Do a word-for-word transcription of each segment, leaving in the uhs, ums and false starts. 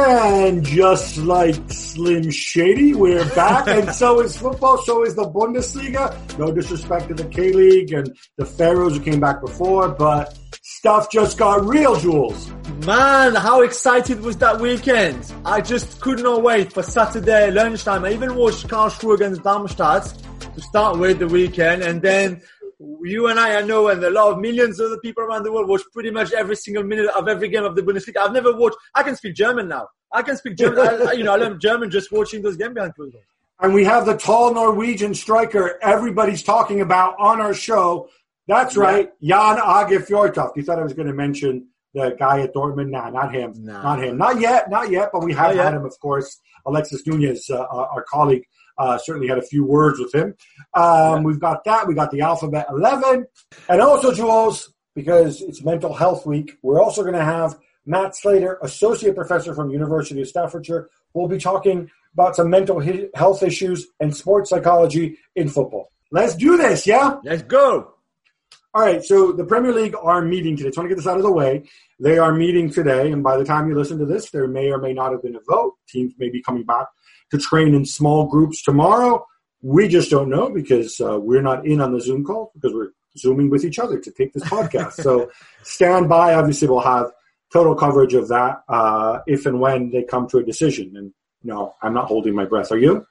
And just like Slim Shady, we're back, and so is football, so is the Bundesliga. No disrespect to the K-League and the Pharaohs who came back before, but stuff just got real, Jules. Man, how excited was that weekend? I just could not wait for Saturday lunchtime. I even watched Karlsruhe against Darmstadt to start with the weekend, and then you and I, I know, and a lot of millions of other people around the world watch pretty much every single minute of every game of the Bundesliga. I've never watched, I can speak German now. I can speak German. I, you know, I learned German just watching those games behind closed doors. And we have the tall Norwegian striker everybody's talking about on our show. That's right, yeah. Jan Åge Fjørtoft. You thought I was going to mention the guy at Dortmund? Nah, not him. Nah. Not him. Not yet, not yet, but we have not had yet. him, of course. Alexis Nunez, uh, our colleague, Uh, certainly had a few words with him. Um, yeah. We've got that. We got the Alphabet eleven. And also, Jules, because it's Mental Health Week, we're also going to have Matt Slater, Associate Professor from University of Staffordshire. We'll be talking about some mental he- health issues and sports psychology in football. Let's do this, yeah? Let's go. All right, so the Premier League are meeting today. Just want to get this out of the way. They are meeting today, and by the time you listen to this, there may or may not have been a vote. Teams may be coming back to train in small groups tomorrow. We just don't know because uh, we're not in on the Zoom call because we're Zooming with each other to take this podcast. So stand by. Obviously, we'll have total coverage of that uh, if and when they come to a decision. And no, I'm not holding my breath. Are you?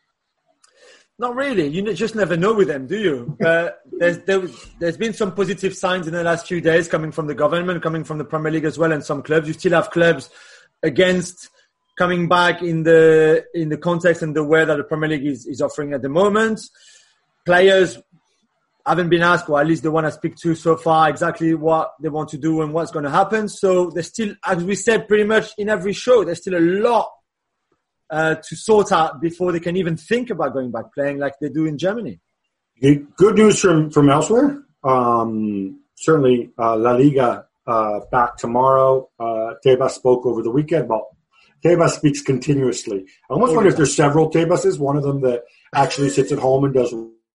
Not really. You just never know with them, do you? Uh, there's, there, there's been some positive signs in the last few days coming from the government, coming from the Premier League as well, and some clubs. You still have clubs against coming back in the in the context and the way that the Premier League is, is offering at the moment. Players haven't been asked, or at least the one I speak to so far, exactly what they want to do and what's going to happen. So there's still, as we said pretty much in every show, there's still a lot uh, to sort out before they can even think about going back playing like they do in Germany. Good news from, from elsewhere. Um, certainly uh, La Liga uh, back tomorrow. Uh, Tebas spoke over the weekend about Tebas speaks continuously. I almost wonder if there's several Tebases, one of them that actually sits at home and does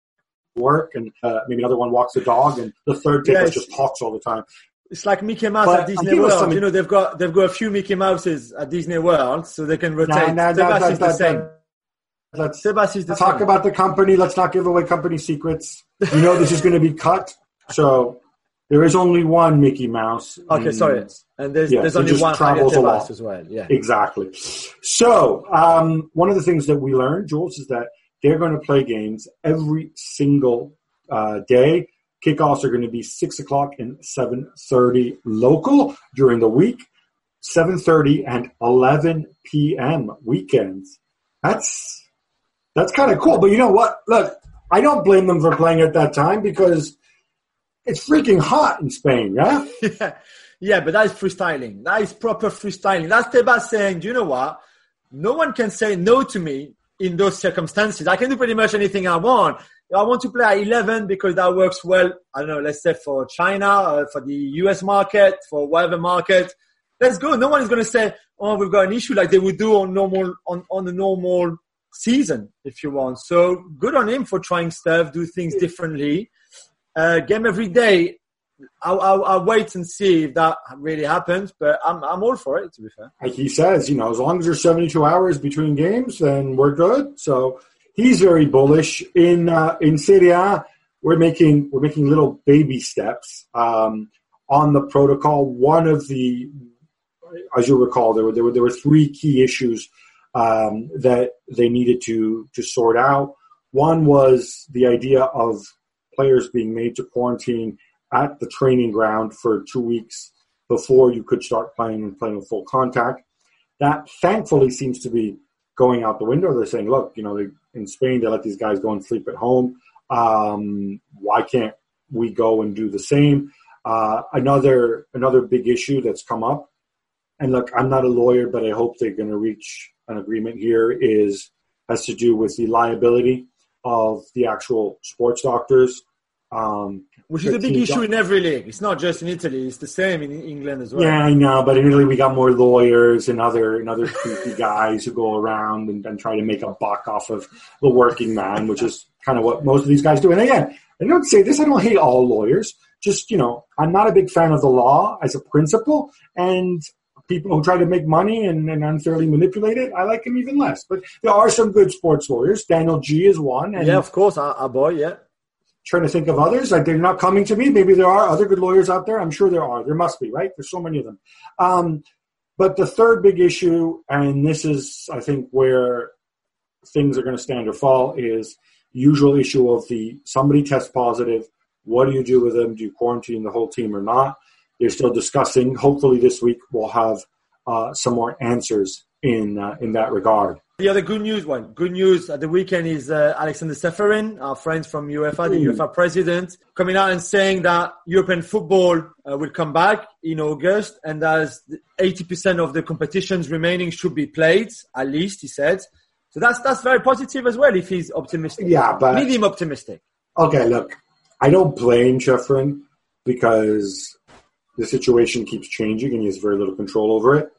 work, and uh, maybe another one walks the dog, and the third Tebas yes. just talks all the time. It's like Mickey Mouse but at Disney World. Something... You know, they've got they've got a few Mickey Mouses at Disney World, so they can rotate. Nah, nah, Tebas nah, is nah, the nah, same. Let's Tebas is the talk same. about the company. Let's not give away company secrets. You know this is going to be cut, so there is only one Mickey Mouse. Okay, and, sorry. And there's, yeah, there's only one Tebas as well. Yeah, exactly. So um, one of the things that we learned, Jules, is that they're going to play games every single uh, day. Kickoffs are going to be six o'clock and seven thirty local during the week, seven thirty and eleven p.m. weekends. That's that's kind of cool. But you know what? Look, I don't blame them for playing at that time because it's freaking hot in Spain, yeah? yeah, yeah, but that is freestyling. That is proper freestyling. That's Tebas saying, do you know what? No one can say no to me in those circumstances. I can do pretty much anything I want. I want to play at eleven because that works well, I don't know, let's say for China, or for the U S market, for whatever market. Let's go. No one is going to say, oh, we've got an issue like they would do on normal, on, on the normal season, if you want. So good on him for trying stuff, do things differently. Uh, game every day. I'll, I'll, I'll wait and see if that really happens, but I'm I'm all for it, to be fair. Like he says, you know, as long as there's seventy-two hours between games, then we're good. So he's very bullish. In uh, in Serie A, we're making we're making little baby steps um, on the protocol. One of the, as you recall, there were there were there were three key issues um, that they needed to to sort out. One was the idea of players being made to quarantine at the training ground for two weeks before you could start playing and playing with full contact. That thankfully seems to be going out the window. They're saying, look, you know, they, in Spain, they let these guys go and sleep at home. Um, why can't we go and do the same? Uh, another another big issue that's come up, and look, I'm not a lawyer, but I hope they're going to reach an agreement here, is has to do with the liability of the actual sports doctors. Um, Which is a big issue in every league. It's not just in Italy. It's the same in England as well. Yeah, I know. But in Italy, we got more lawyers and other and other creepy guys who go around and, and try to make a buck off of the working man, which is kind of what most of these guys do. And again, I don't say this. I don't hate all lawyers. Just, you know, I'm not a big fan of the law as a principle. And people who try to make money and, and unfairly manipulate it, I like him even less. But there are some good sports lawyers. Daniel G is one. And yeah, of course, our, our boy, yeah. Trying to think of others. Like, they're not coming to me. Maybe there are other good lawyers out there. I'm sure there are. There must be, right? There's so many of them. Um, but the third big issue, and this is, I think, where things are going to stand or fall, is usual issue of the somebody tests positive. What do you do with them? Do you quarantine the whole team or not? They're still discussing. Hopefully this week we'll have uh, some more answers in uh, in that regard. The other good news one, good news at the weekend is uh, Alexander Seferin, our friend from UEFA, the Ooh. UEFA president, coming out and saying that European football uh, will come back in August, and as eighty percent of the competitions remaining should be played, at least, he said. So that's that's very positive as well if he's optimistic. Yeah, but... medium optimistic. Okay, look, I don't blame Seferin because the situation keeps changing and he has very little control over it.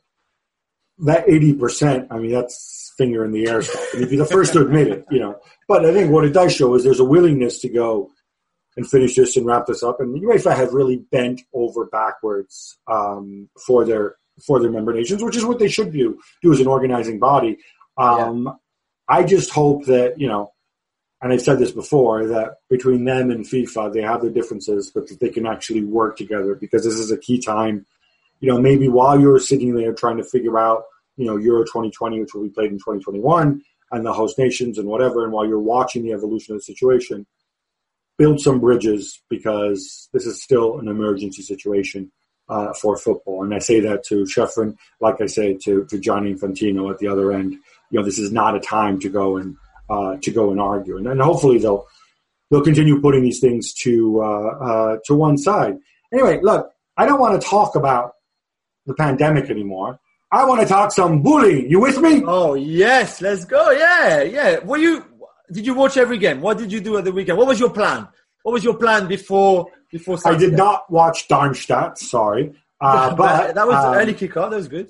That eighty percent, I mean, that's finger in the air stuff. And he'd be the first to admit it, you know. But I think what it does show is there's a willingness to go and finish this and wrap this up. And UEFA have really bent over backwards um, for their for their member nations, which is what they should do, do as an organizing body. Um, yeah. I just hope that, you know, and I've said this before, that between them and FIFA, they have their differences, but that they can actually work together, because this is a key time. You know, maybe while you're sitting there trying to figure out, you know, Euro twenty twenty, which will be played in twenty twenty-one, and the host nations and whatever, and while you're watching the evolution of the situation, build some bridges, because this is still an emergency situation uh, for football. And I say that to Seferin, like I say to, to Gianni Infantino at the other end. You know, this is not a time to go and uh, to go and argue, and, and hopefully they'll they'll continue putting these things to uh, uh, to one side. Anyway, look, I don't want to talk about the pandemic anymore. I want to talk some bullying. You with me? Oh yes, let's go. Yeah, yeah. Were you? Did you watch every game? What did you do at the weekend? What was your plan? What was your plan before before Saturday? I did not watch Darmstadt. Sorry, uh, but that was um, early kickoff. That was good.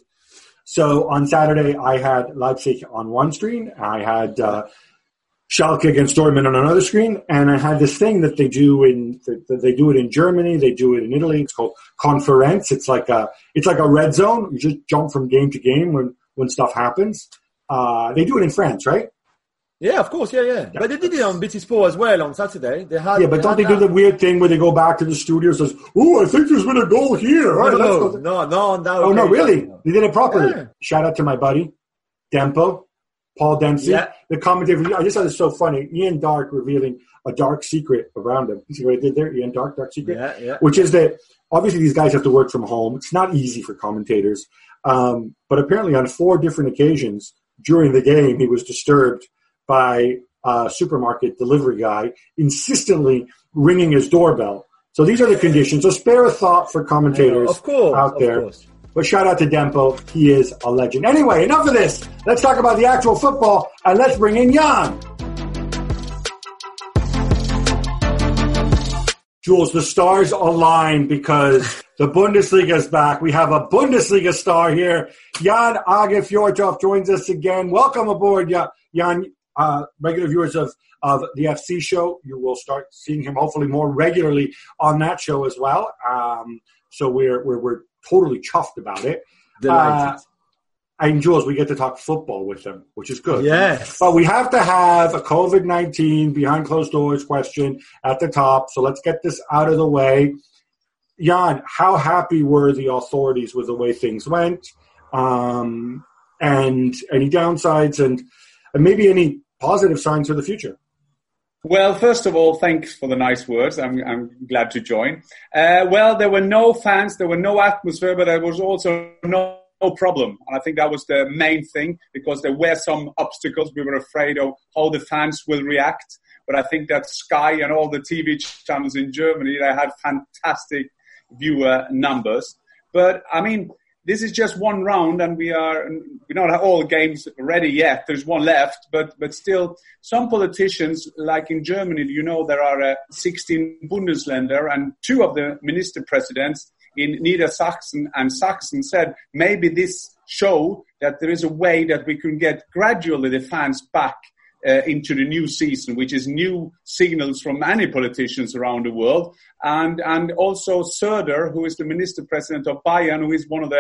So on Saturday, I had Leipzig on one screen. I had uh, Schalke against Dortmund on another screen, and I had this thing that they do in that they do it in Germany, they do it in Italy. It's called Conference. It's like a it's like a red zone. You just jump from game to game when when stuff happens. Uh, they do it in France, right? Yeah, of course, yeah, yeah. yeah. But they did it on B T Sport as well on Saturday. They had yeah, but they don't they that. do the weird thing where they go back to the studio and says, "Oh, I think there's been a goal here." All right, no, let's go. no, no, no. Oh no, really? No. They did it properly. Yeah. Shout out to my buddy Dempo. Paul Dempsey, yeah. the commentator. I just thought it was so funny. Ian Dark revealing a dark secret around him. You see what I did there? Ian Dark, dark secret? Yeah, yeah. Which is that obviously these guys have to work from home. It's not easy for commentators. Um, but apparently on four different occasions during the game, he was disturbed by a supermarket delivery guy insistently ringing his doorbell. So these are the conditions. So spare a thought for commentators of course, out there. Of course. But shout out to Dempo. He is a legend. Anyway, enough of this. Let's talk about the actual football, and let's bring in Jan. Jules, the stars align because the Bundesliga is back. We have a Bundesliga star here. Jan Age Fjortoft joins us again. Welcome aboard, Jan. Uh, regular viewers of, of the F C show, you will start seeing him hopefully more regularly on that show as well. Um, so we're we're we're totally chuffed about it. Delighted. Uh, and Jules, we get to talk football with him, which is good. Yes. But we have to have a COVID nineteen behind closed doors question at the top. So let's get this out of the way. Jan, how happy were the authorities with the way things went? Um, and any downsides and, and maybe any positive signs for the future? Well, first of all, thanks for the nice words. I'm, I'm glad to join. Uh, well, there were no fans, there were no atmosphere, but there was also no, no problem. And I think that was the main thing, because there were some obstacles. We were afraid of how the fans will react. But I think that Sky and all the T V channels in Germany, they had fantastic viewer numbers. But, I mean, this is just one round, and we are we don't have all games ready yet. There's one left, but but still, some politicians, like in Germany, you know, there are uh, sixteen Bundesländer, and two of the minister presidents in Niedersachsen and Saxon said maybe this show that there is a way that we can get gradually the fans back Uh, into the new season, which is new signals from many politicians around the world. And and also Söder, who is the minister president of Bayern, who is one of the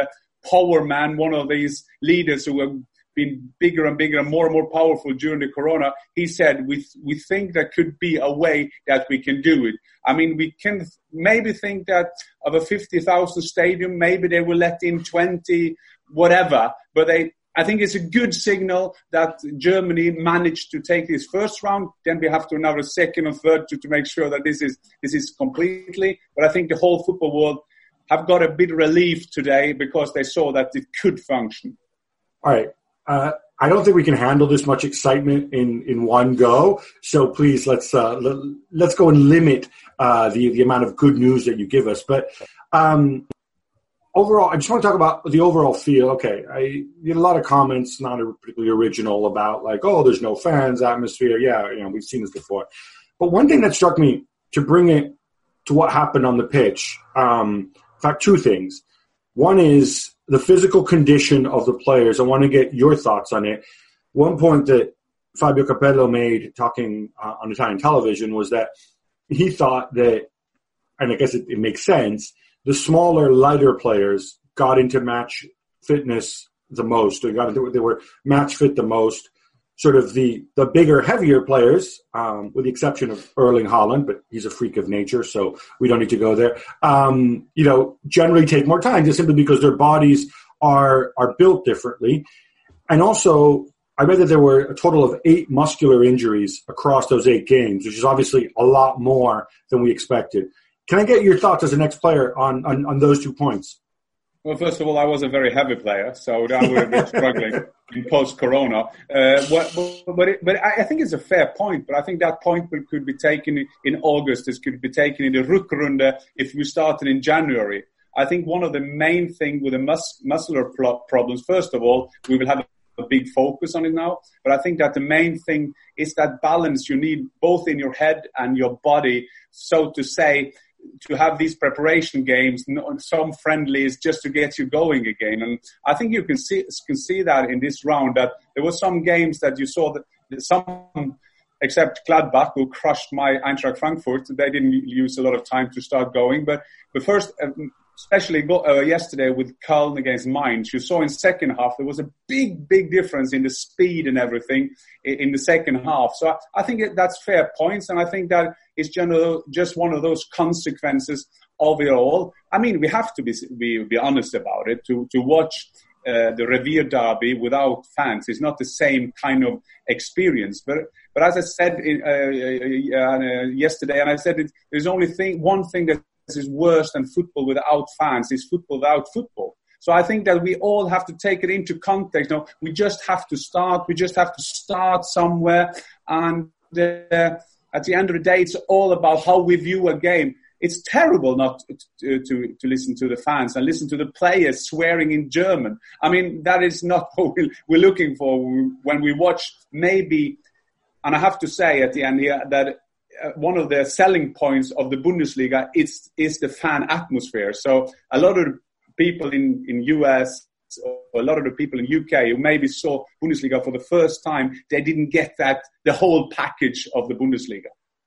power man, one of these leaders who have been bigger and bigger and more and more powerful during the corona, he said, we we think there could be a way that we can do it. I mean, we can maybe think that of a fifty thousand stadium, maybe they will let in twenty, whatever, but they, I think it's a good signal that Germany managed to take this first round. Then we have to another second or third to, to make sure that this is, this is completely, but I think the whole football world have got a bit relief today because they saw that it could function. All right. Uh, I don't think we can handle this much excitement in, in one go. So please let's uh, let, let's go and limit uh, the the amount of good news that you give us. But um, overall, I just want to talk about the overall feel. Okay, I get a lot of comments, not particularly original, about like, oh, there's no fans, atmosphere. Yeah, you know, we've seen this before. But one thing that struck me, to bring it to what happened on the pitch, um, in fact, two things. One is the physical condition of the players. I want to get your thoughts on it. One point that Fabio Capello made talking uh, on Italian television was that he thought that, and I guess it, it makes sense, the smaller, lighter players got into match fitness the most. They got into, they were match fit the most. Sort of the, the bigger, heavier players, um, with the exception of Erling Haaland, but he's a freak of nature, so we don't need to go there, um, you know, generally take more time just simply because their bodies are are built differently. And also, I read that there were a total of eight muscular injuries across those eight games, which is obviously a lot more than we expected. Can I get your thoughts as an ex-player on, on, on those two points? Well, first of all, I was a very heavy player, so I would have been struggling in post-corona. Uh, what, but it, but I think it's a fair point, but I think that point could be taken in August. It could be taken in the Rückrunde if we started in January. I think one of the main things with the mus- muscular problems, first of all, we will have a big focus on it now. But I think that the main thing is that balance you need both in your head and your body, so to say, to have these preparation games, some friendlies, just to get you going again. And I think you can see can see that in this round, that there were some games that you saw that some, except Gladbach, who crushed my Eintracht Frankfurt, they didn't use a lot of time to start going. But but first, especially uh, yesterday with Köln against Mainz, you saw in second half there was a big, big difference in the speed and everything in, in the second half. So I, I think that's fair points, and I think that is general, just one of those consequences of it all. I mean, we have to be be, be honest about it. To to watch uh, the Revier Derby without fans is not the same kind of experience. But but as I said in, uh, uh, yesterday, and I said it, there's only thing one thing that is worse than football without fans is football without football. So I think that we all have to take it into context. No, we just have to start. We just have to start somewhere. And uh, at the end of the day, it's all about how we view a game. It's terrible not to, to, to listen to the fans and listen to the players swearing in German. I mean, that is not what we're looking for when we watch maybe, and I have to say at the end here that one of the selling points of the Bundesliga is, is the fan atmosphere. So a lot of people in, in U S or a lot of the people in U K who maybe saw Bundesliga for the first time, they didn't get that, the whole package of the Bundesliga.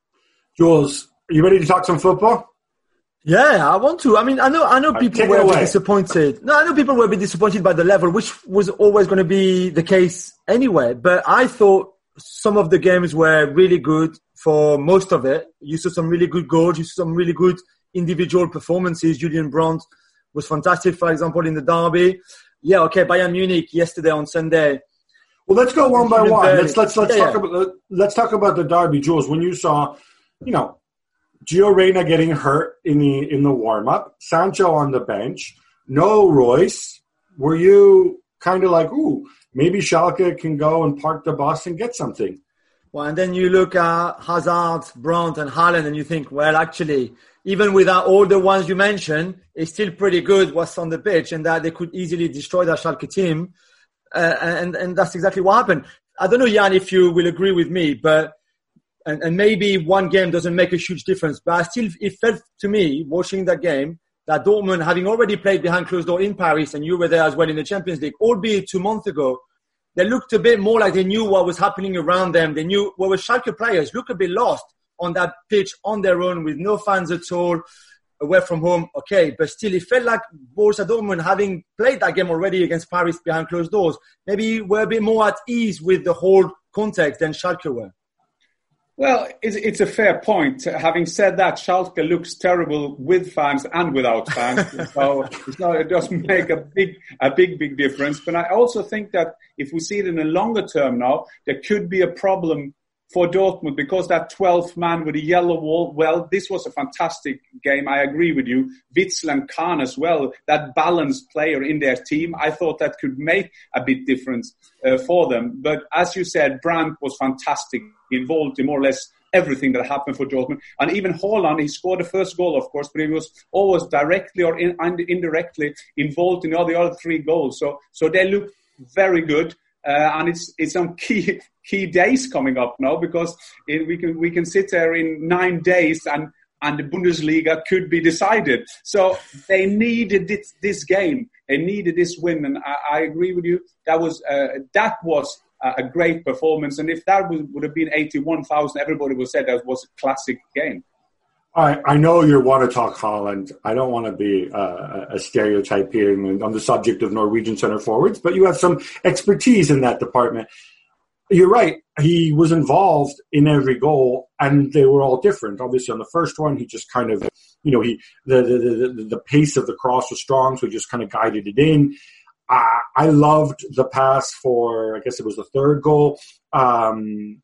Jules, are you ready to talk some football? Yeah, I want to. I mean, I know, I know people were a bit disappointed. No, I know people were a bit disappointed by the level, which was always going to be the case anyway. But I thought some of the games were really good for most of it. You saw some really good goals. You saw some really good individual performances. Julian Brandt was fantastic, for example, in the derby. Yeah, okay, Bayern Munich yesterday on Sunday. Well, let's go one by one. Very, let's let's let's yeah, talk yeah. about let's talk about the derby, Jules. When you saw, you know, Gio Reyna getting hurt in the in the warm up, Sancho on the bench, no Royce. Were you kind of like, ooh, maybe Schalke can go and park the bus and get something? Well, and then you look at Hazard, Brandt, and Haaland, and you think, well, actually, even without all the ones you mentioned, it's still pretty good what's on the pitch, and that they could easily destroy that Schalke team. Uh, and, and that's exactly what happened. I don't know, Jan, if you will agree with me, but and, and maybe one game doesn't make a huge difference, but I still, it felt to me, watching that game, that Dortmund, having already played behind closed door in Paris, and you were there as well in the Champions League, albeit two months ago, they looked a bit more like they knew what was happening around them. They knew what well, Schalke players look a bit lost on that pitch on their own with no fans at all, away from home, okay, but still it felt like Borussia Dortmund, having played that game already against Paris behind closed doors, maybe were a bit more at ease with the whole context than Schalke were. Well, it's, it's a fair point. Having said that, Schalke looks terrible with fans and without fans, so it's not, it doesn't make a big, a big, big difference. But I also think that if we see it in a longer term now, there could be a problem for Dortmund because that twelfth man with the yellow wall, well, this was a fantastic game. I agree with you. Witsel and Kahn as well, that balanced player in their team, I thought that could make a big difference uh, for them. But as you said, Brandt was fantastic, involved in more or less everything that happened for Dortmund. And even Haaland, he scored the first goal, of course, but he was always directly or in, indirectly involved in all the other three goals. So, so they look very good. Uh, and it's it's some key key days coming up now because it, we can we can sit there in nine days and and the Bundesliga could be decided. So they needed this, this game, they needed this win, and I, I agree with you. That was uh, that was a great performance, and if that was, would have been eighty-one thousand, everybody would have said that was a classic game. I, I know you want to talk Haaland. I don't want to be uh, a stereotype here on the subject of Norwegian centre forwards, but you have some expertise in that department. You're right. He was involved in every goal, and they were all different. Obviously, on the first one, he just kind of, you know, he the the the, the pace of the cross was strong, so he just kind of guided it in. Uh, I loved the pass for, I guess it was the third goal. Um,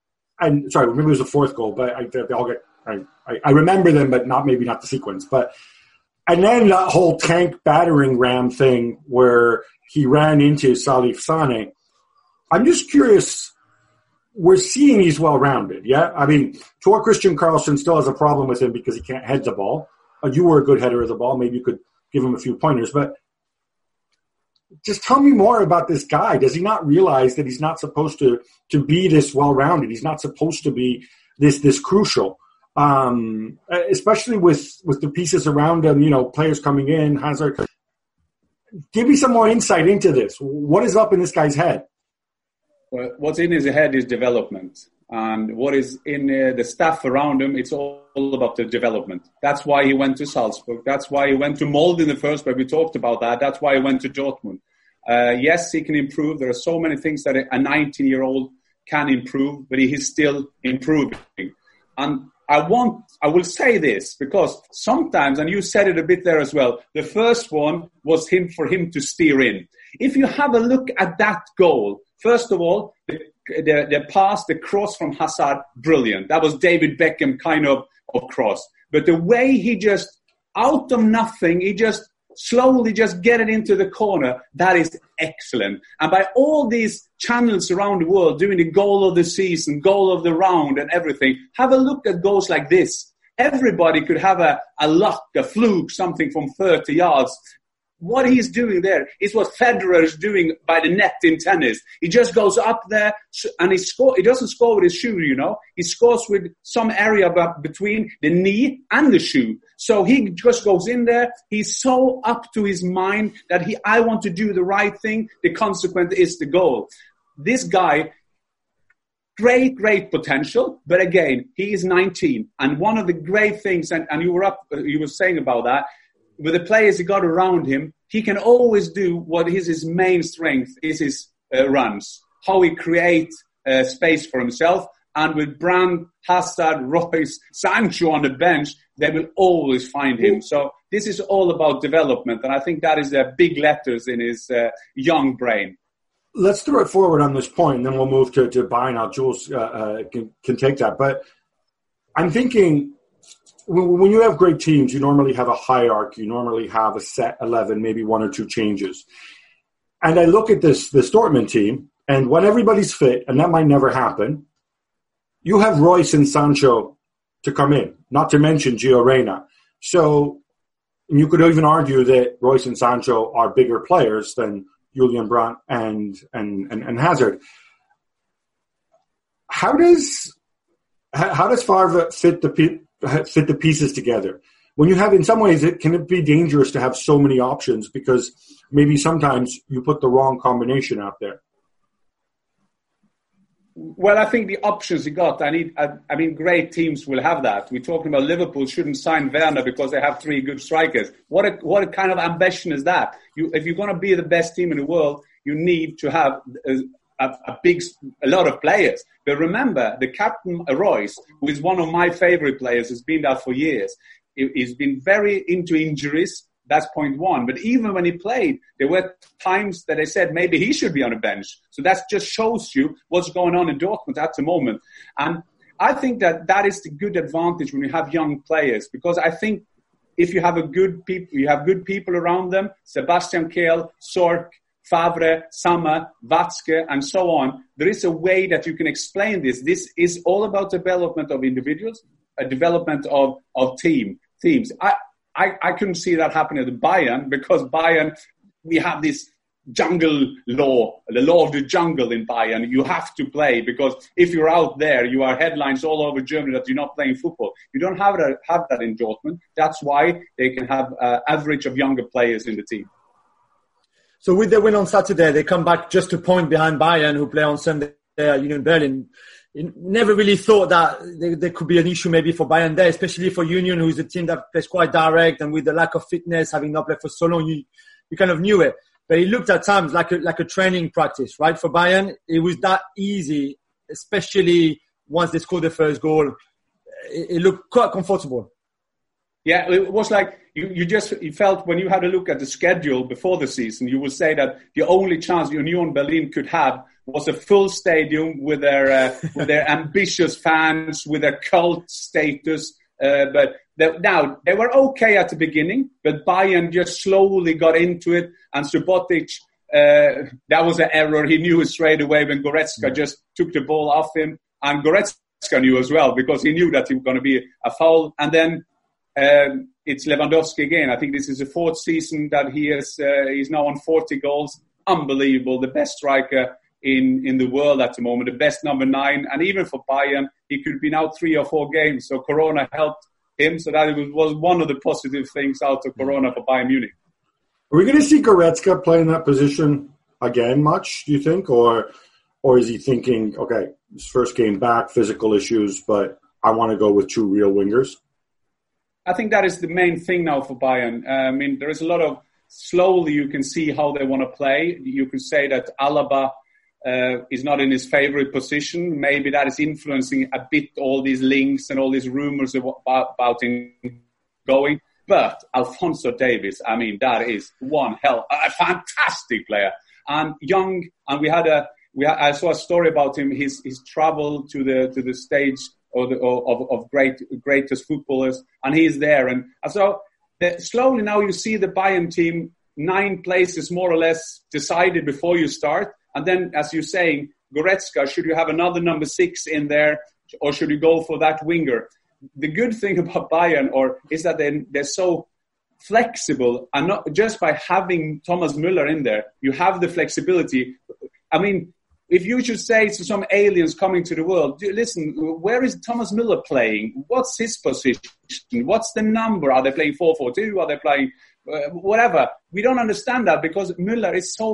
and sorry, maybe it was the fourth goal, but I, they all get. I, I remember them, but not maybe not the sequence. But and then that whole tank battering ram thing where he ran into Salif Sane. I'm just curious. We're seeing he's well-rounded, yeah? I mean, Tor Christian Carlson still has a problem with him because he can't head the ball. Uh, you were a good header of the ball. Maybe you could give him a few pointers. But just tell me more about this guy. Does he not realize that he's not supposed to, to be this well-rounded? He's not supposed to be this this crucial. Um, especially with, with the pieces around him, you know, players coming in, Hazard. Give me some more insight into this. What is up in this guy's head? Well, what's in his head is development. And what is in uh, the staff around him, it's all about the development. That's why he went to Salzburg. That's why he went to Molde in the first place. We talked about that. That's why he went to Dortmund. Uh, yes, he can improve. There are so many things that a nineteen-year-old can improve, but he is still improving. And I want, I will say this because sometimes, and you said it a bit there as well, the first one was him for him to steer in. If you have a look at that goal, first of all, the, the, the pass, the cross from Hazard, brilliant. That was David Beckham kind of, of cross. But the way he just, out of nothing, he just slowly just get it into the corner, that is excellent. And by all these channels around the world doing the goal of the season, goal of the round and everything, have a look at goals like this. Everybody could have a, a luck, a fluke, something from thirty yards. What he's doing there is what Federer is doing by the net in tennis. He just goes up there and he score. He doesn't score with his shoe, you know. He scores with some area between the knee and the shoe. So he just goes in there. He's so up to his mind that he, I want to do the right thing. The consequence is the goal. This guy, great, great potential. But again, he is nineteen. And one of the great things, and, and you were up, you were saying about that, with the players he got around him, he can always do what is his main strength, is his uh, runs, how he creates uh, space for himself. And with Brandt, Hazard, Royce, Sancho on the bench, they will always find him. So this is all about development. And I think that is the big letters in his uh, young brain. Let's throw it forward on this point, and then we'll move to, to Bayern. Now, Jules uh, uh, can, can take that. But I'm thinking, when you have great teams, you normally have a hierarchy. You normally have a set eleven, maybe one or two changes. And I look at this, this Dortmund team, and when everybody's fit, and that might never happen, you have Royce and Sancho to come in, not to mention Gio Reyna. So you could even argue that Royce and Sancho are bigger players than Julian Brandt and, and, and, and Hazard. How does, how does Favre fit the people? fit the pieces together? When you have, in some ways, it can it be dangerous to have so many options because maybe sometimes you put the wrong combination out there. Well, I think the options he got, I need, I, I mean, great teams will have that. We're talking about Liverpool shouldn't sign Werner because they have three good strikers. What a, what a kind of ambition is that? You, if you're going to be the best team in the world, you need to have a, a, a big, a lot of players. But remember, the captain, Royce, who is one of my favorite players, has been there for years. He, he's been very into injuries. That's point one. But even when he played, there were times that they said maybe he should be on a bench. So that just shows you what's going on in Dortmund at the moment. And I think that that is the good advantage when you have young players, because I think if you have a good people, you have good people around them, Sebastian Kehl, Sork, Favre, Sammer, Watzke, and so on, there is a way that you can explain this. This is all about development of individuals, a development of, of team, teams. I, I, I couldn't see that happening at Bayern, because Bayern, we have this jungle law, the law of the jungle in Bayern. You have to play, because if you're out there, you are headlines all over Germany that you're not playing football. You don't have that, have that in Dortmund. That's why they can have an average of younger players in the team. So with the win on Saturday, they come back just a point behind Bayern, who play on Sunday at Union Berlin. Never really thought that there, there could be an issue maybe for Bayern there, especially for Union, who's a team that plays quite direct, and with the lack of fitness, having not played for so long, you, you kind of knew it. But it looked at times like a, like a training practice, right? For Bayern, it was that easy, especially once they scored the first goal. It, it looked quite comfortable. Yeah, it was like you, you just you felt when you had a look at the schedule before the season, you would say that the only chance Union Berlin could have was a full stadium with their uh, with their ambitious fans, with their cult status. Uh, but they, now they were okay at the beginning, but Bayern just slowly got into it. And Subotic, uh, that was an error. He knew it straight away when Goretzka just took the ball off him, and Goretzka knew as well, because he knew that it was going to be a foul. And then um, it's Lewandowski again. I think this is the fourth season that he is. Uh, he's now on forty goals. Unbelievable, the best striker in, in the world at the moment, the best number nine. And even for Bayern, he could have been out three or four games. So Corona helped him. So that was, was one of the positive things out of Corona for Bayern Munich. Are we going to see Goretzka play in that position again much, do you think? Or or is he thinking, okay, his first game back, physical issues, but I want to go with two real wingers? I think that is the main thing now for Bayern. Uh, I mean, there is a lot of, slowly you can see how they want to play. You could say that Alaba Uh, is not in his favorite position. Maybe that is influencing a bit all these links and all these rumors about, about him going. But Alphonso Davies, I mean, that is one hell, a fantastic player. And young, and we had a, we had, I saw a story about him, his, his travel to the, to the stage of, the, of, of great, greatest footballers, and he's there. And so the, slowly now you see the Bayern team, nine places more or less decided before you start. And then, as you're saying, Goretzka, should you have another number six in there, or should you go for that winger? The good thing about Bayern or is that they, they're so flexible, and not just by having Thomas Müller in there, you have the flexibility. I mean, if you should say to some aliens coming to the world, listen, where is Thomas Müller playing? What's his position? What's the number? Are they playing four four two? Are they playing uh, whatever? We don't understand that, because Müller is so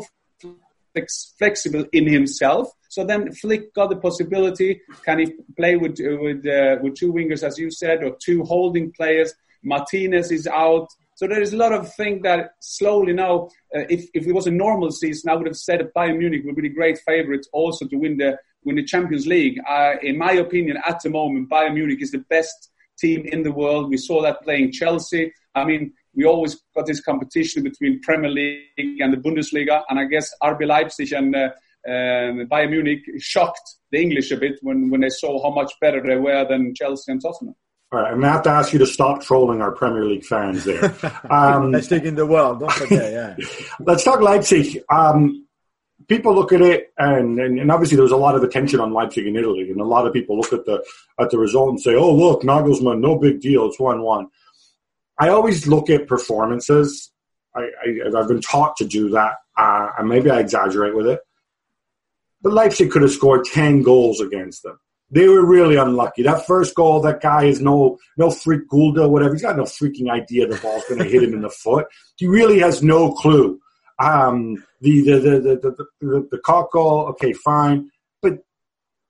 flexible in himself. So then Flick got the possibility. Can he play with with uh, with two wingers, as you said, or two holding players? Martinez is out. So there is a lot of things that slowly now, uh, if if it was a normal season, I would have said that Bayern Munich would be the great favourites also to win the win the Champions League. Uh, in my opinion, at the moment, Bayern Munich is the best team in the world. We saw that playing Chelsea. I mean, we always got this competition between Premier League and the Bundesliga, and I guess R B Leipzig and uh, uh, Bayern Munich shocked the English a bit when, when they saw how much better they were than Chelsea and Tottenham. All right, I'm going to have to ask you to stop trolling our Premier League fans there. Um, Let's take in the world, don't forget, yeah. Let's talk Leipzig. Um, people look at it, and, and, and obviously there's a lot of attention on Leipzig in Italy, and a lot of people look at the at the result and say, oh, look, Nagelsmann, no big deal, it's one one. I always look at performances. I, I, I've been taught to do that, uh, and maybe I exaggerate with it. But Leipzig could have scored ten goals against them. They were really unlucky. That first goal, that guy is no no freak Gulda, whatever. He's got no freaking idea the ball's going to hit him in the foot. He really has no clue. Um, the the the the the, the, the cock goal, okay, fine. But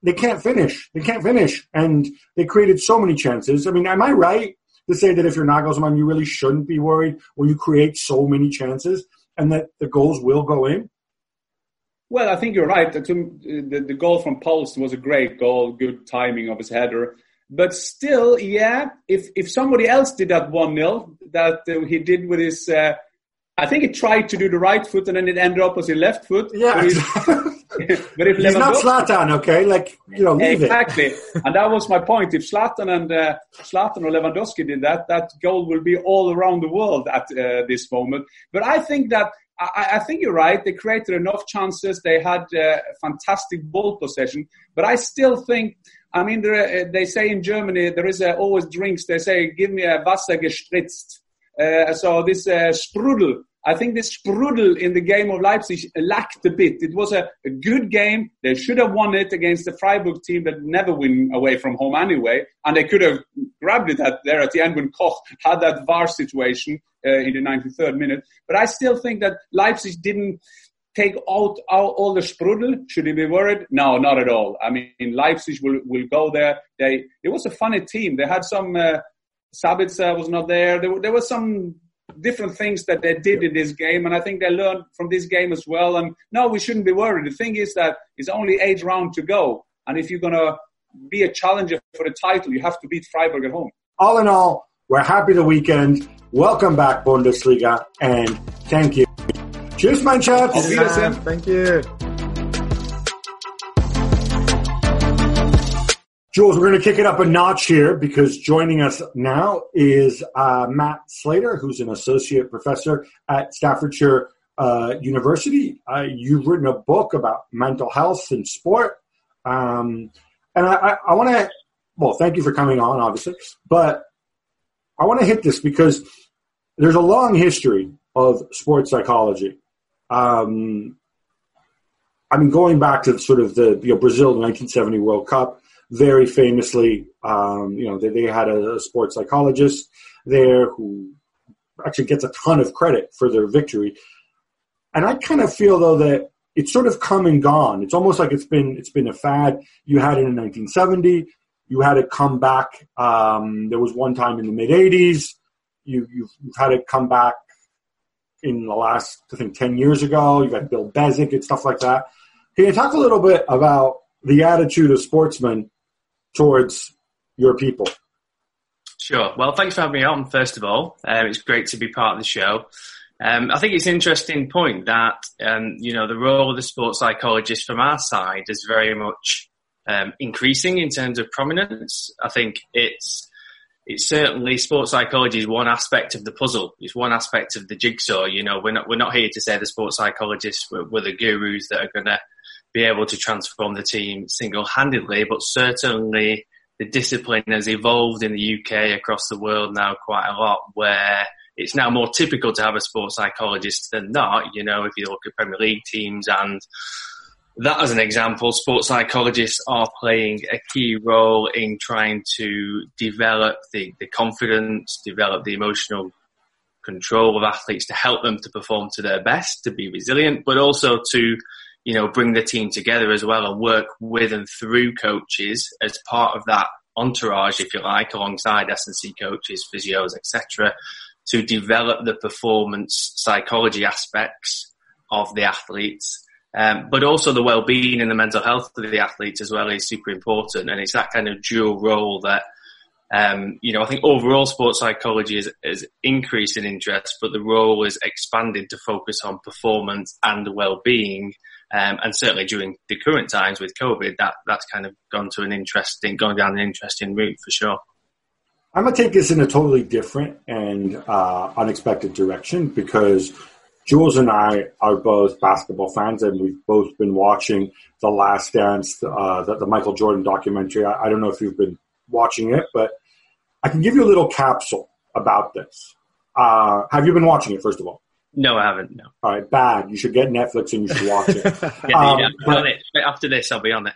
they can't finish. They can't finish. And they created so many chances. I mean, am I right to say that if you're Nagelsmann, you really shouldn't be worried when you create so many chances and that the goals will go in? Well, I think you're right. The, the, the goal from Poulsen was a great goal, good timing of his header. But still, yeah, if if somebody else did that one nil that uh, he did with his, uh, I think he tried to do the right foot and then it ended up as his left foot. Yeah, but, but if he's not Zlatan, okay? Like, you know, leave exactly. it. And that was my point. If Zlatan and uh, Zlatan or Lewandowski did that, that goal will be all around the world at uh, this moment. But I think that I, I think you're right. They created enough chances. They had uh, fantastic ball possession. But I still think, I mean, there, they say in Germany, there is uh, always drinks. They say, give me a Wasser gespritzt. Uh, so this uh, Sprudel. I think this Sprudel in the game of Leipzig lacked a bit. It was a, a good game. They should have won it against the Freiburg team that never win away from home anyway. And they could have grabbed it at, there at the end when Koch had that V A R situation uh, in the ninety-third minute. But I still think that Leipzig didn't take out all, all the Sprudel. Should he be worried? No, not at all. I mean, Leipzig will, will go there. They, it was a funny team. They had some, uh, Sabitzer was not there. There, there was some different things that they did in this game, and I think they learned from this game as well. And no, we shouldn't be worried. The thing is that it's only eight rounds to go, and if you're going to be a challenger for the title, you have to beat Freiburg at home. All in all, we're happy the weekend. Welcome back, Bundesliga, and thank you. Cheers, mein Schatz. Auf Wiedersehen. Thank you. Jules, we're going to kick it up a notch here because joining us now is uh, Matt Slater, who's an associate professor at Staffordshire uh, University. Uh, you've written a book about mental health in sport. Um, and I, I, I want to, well, thank you for coming on, obviously, but I want to hit this because there's a long history of sports psychology. Um, I mean, going back to sort of the you know, Brazil nineteen seventy World Cup, very famously, um, you know, they, they had a, a sports psychologist there who actually gets a ton of credit for their victory. And I kind of feel, though, that it's sort of come and gone. It's almost like it's been it's been a fad. You had it in nineteen seventy. You had it come back. Um, there was one time in the mid-eighties. You, you've, you've had it come back in the last, I think, ten years ago. You've had Bill Bezic and stuff like that. Can you talk a little bit about the attitude of sportsmen towards your people? Sure. Well, thanks for having me on, first of all. Um, it's great to be part of the show. Um, I think it's an interesting point that, um, you know, the role of the sports psychologist from our side is very much um, increasing in terms of prominence. I think it's it's certainly sports psychology is one aspect of the puzzle. It's one aspect of the jigsaw. You know, we're not we're not here to say the sports psychologists were, were the gurus that are going to be able to transform the team single-handedly, but certainly the discipline has evolved in the U K across the world now quite a lot, where it's now more typical to have a sports psychologist than not. You know, if you look at Premier League teams, and that as an example, sports psychologists are playing a key role in trying to develop the, the confidence, develop the emotional control of athletes to help them to perform to their best, to be resilient, but also to, you know, bring the team together as well and work with and through coaches as part of that entourage, if you like, alongside S and C coaches, physios, et cetera, to develop the performance psychology aspects of the athletes. Um, but also the well-being and the mental health of the athletes as well is super important. And it's that kind of dual role that, um, you know, I think overall sports psychology is, is increased in interest, but the role is expanded to focus on performance and well-being. Um, and certainly during the current times with COVID, that, that's kind of gone to an interesting, gone down an interesting route for sure. I'm going to take this in a totally different and uh, unexpected direction because Jules and I are both basketball fans, and we've both been watching The Last Dance, uh, the, the Michael Jordan documentary. I, I don't know if you've been watching it, but I can give you a little capsule about this. Uh, have you been watching it, first of all? No, I haven't, no. All right, bad. You should get Netflix and you should watch it. yeah, um, yeah, but, it. After this, I'll be on it.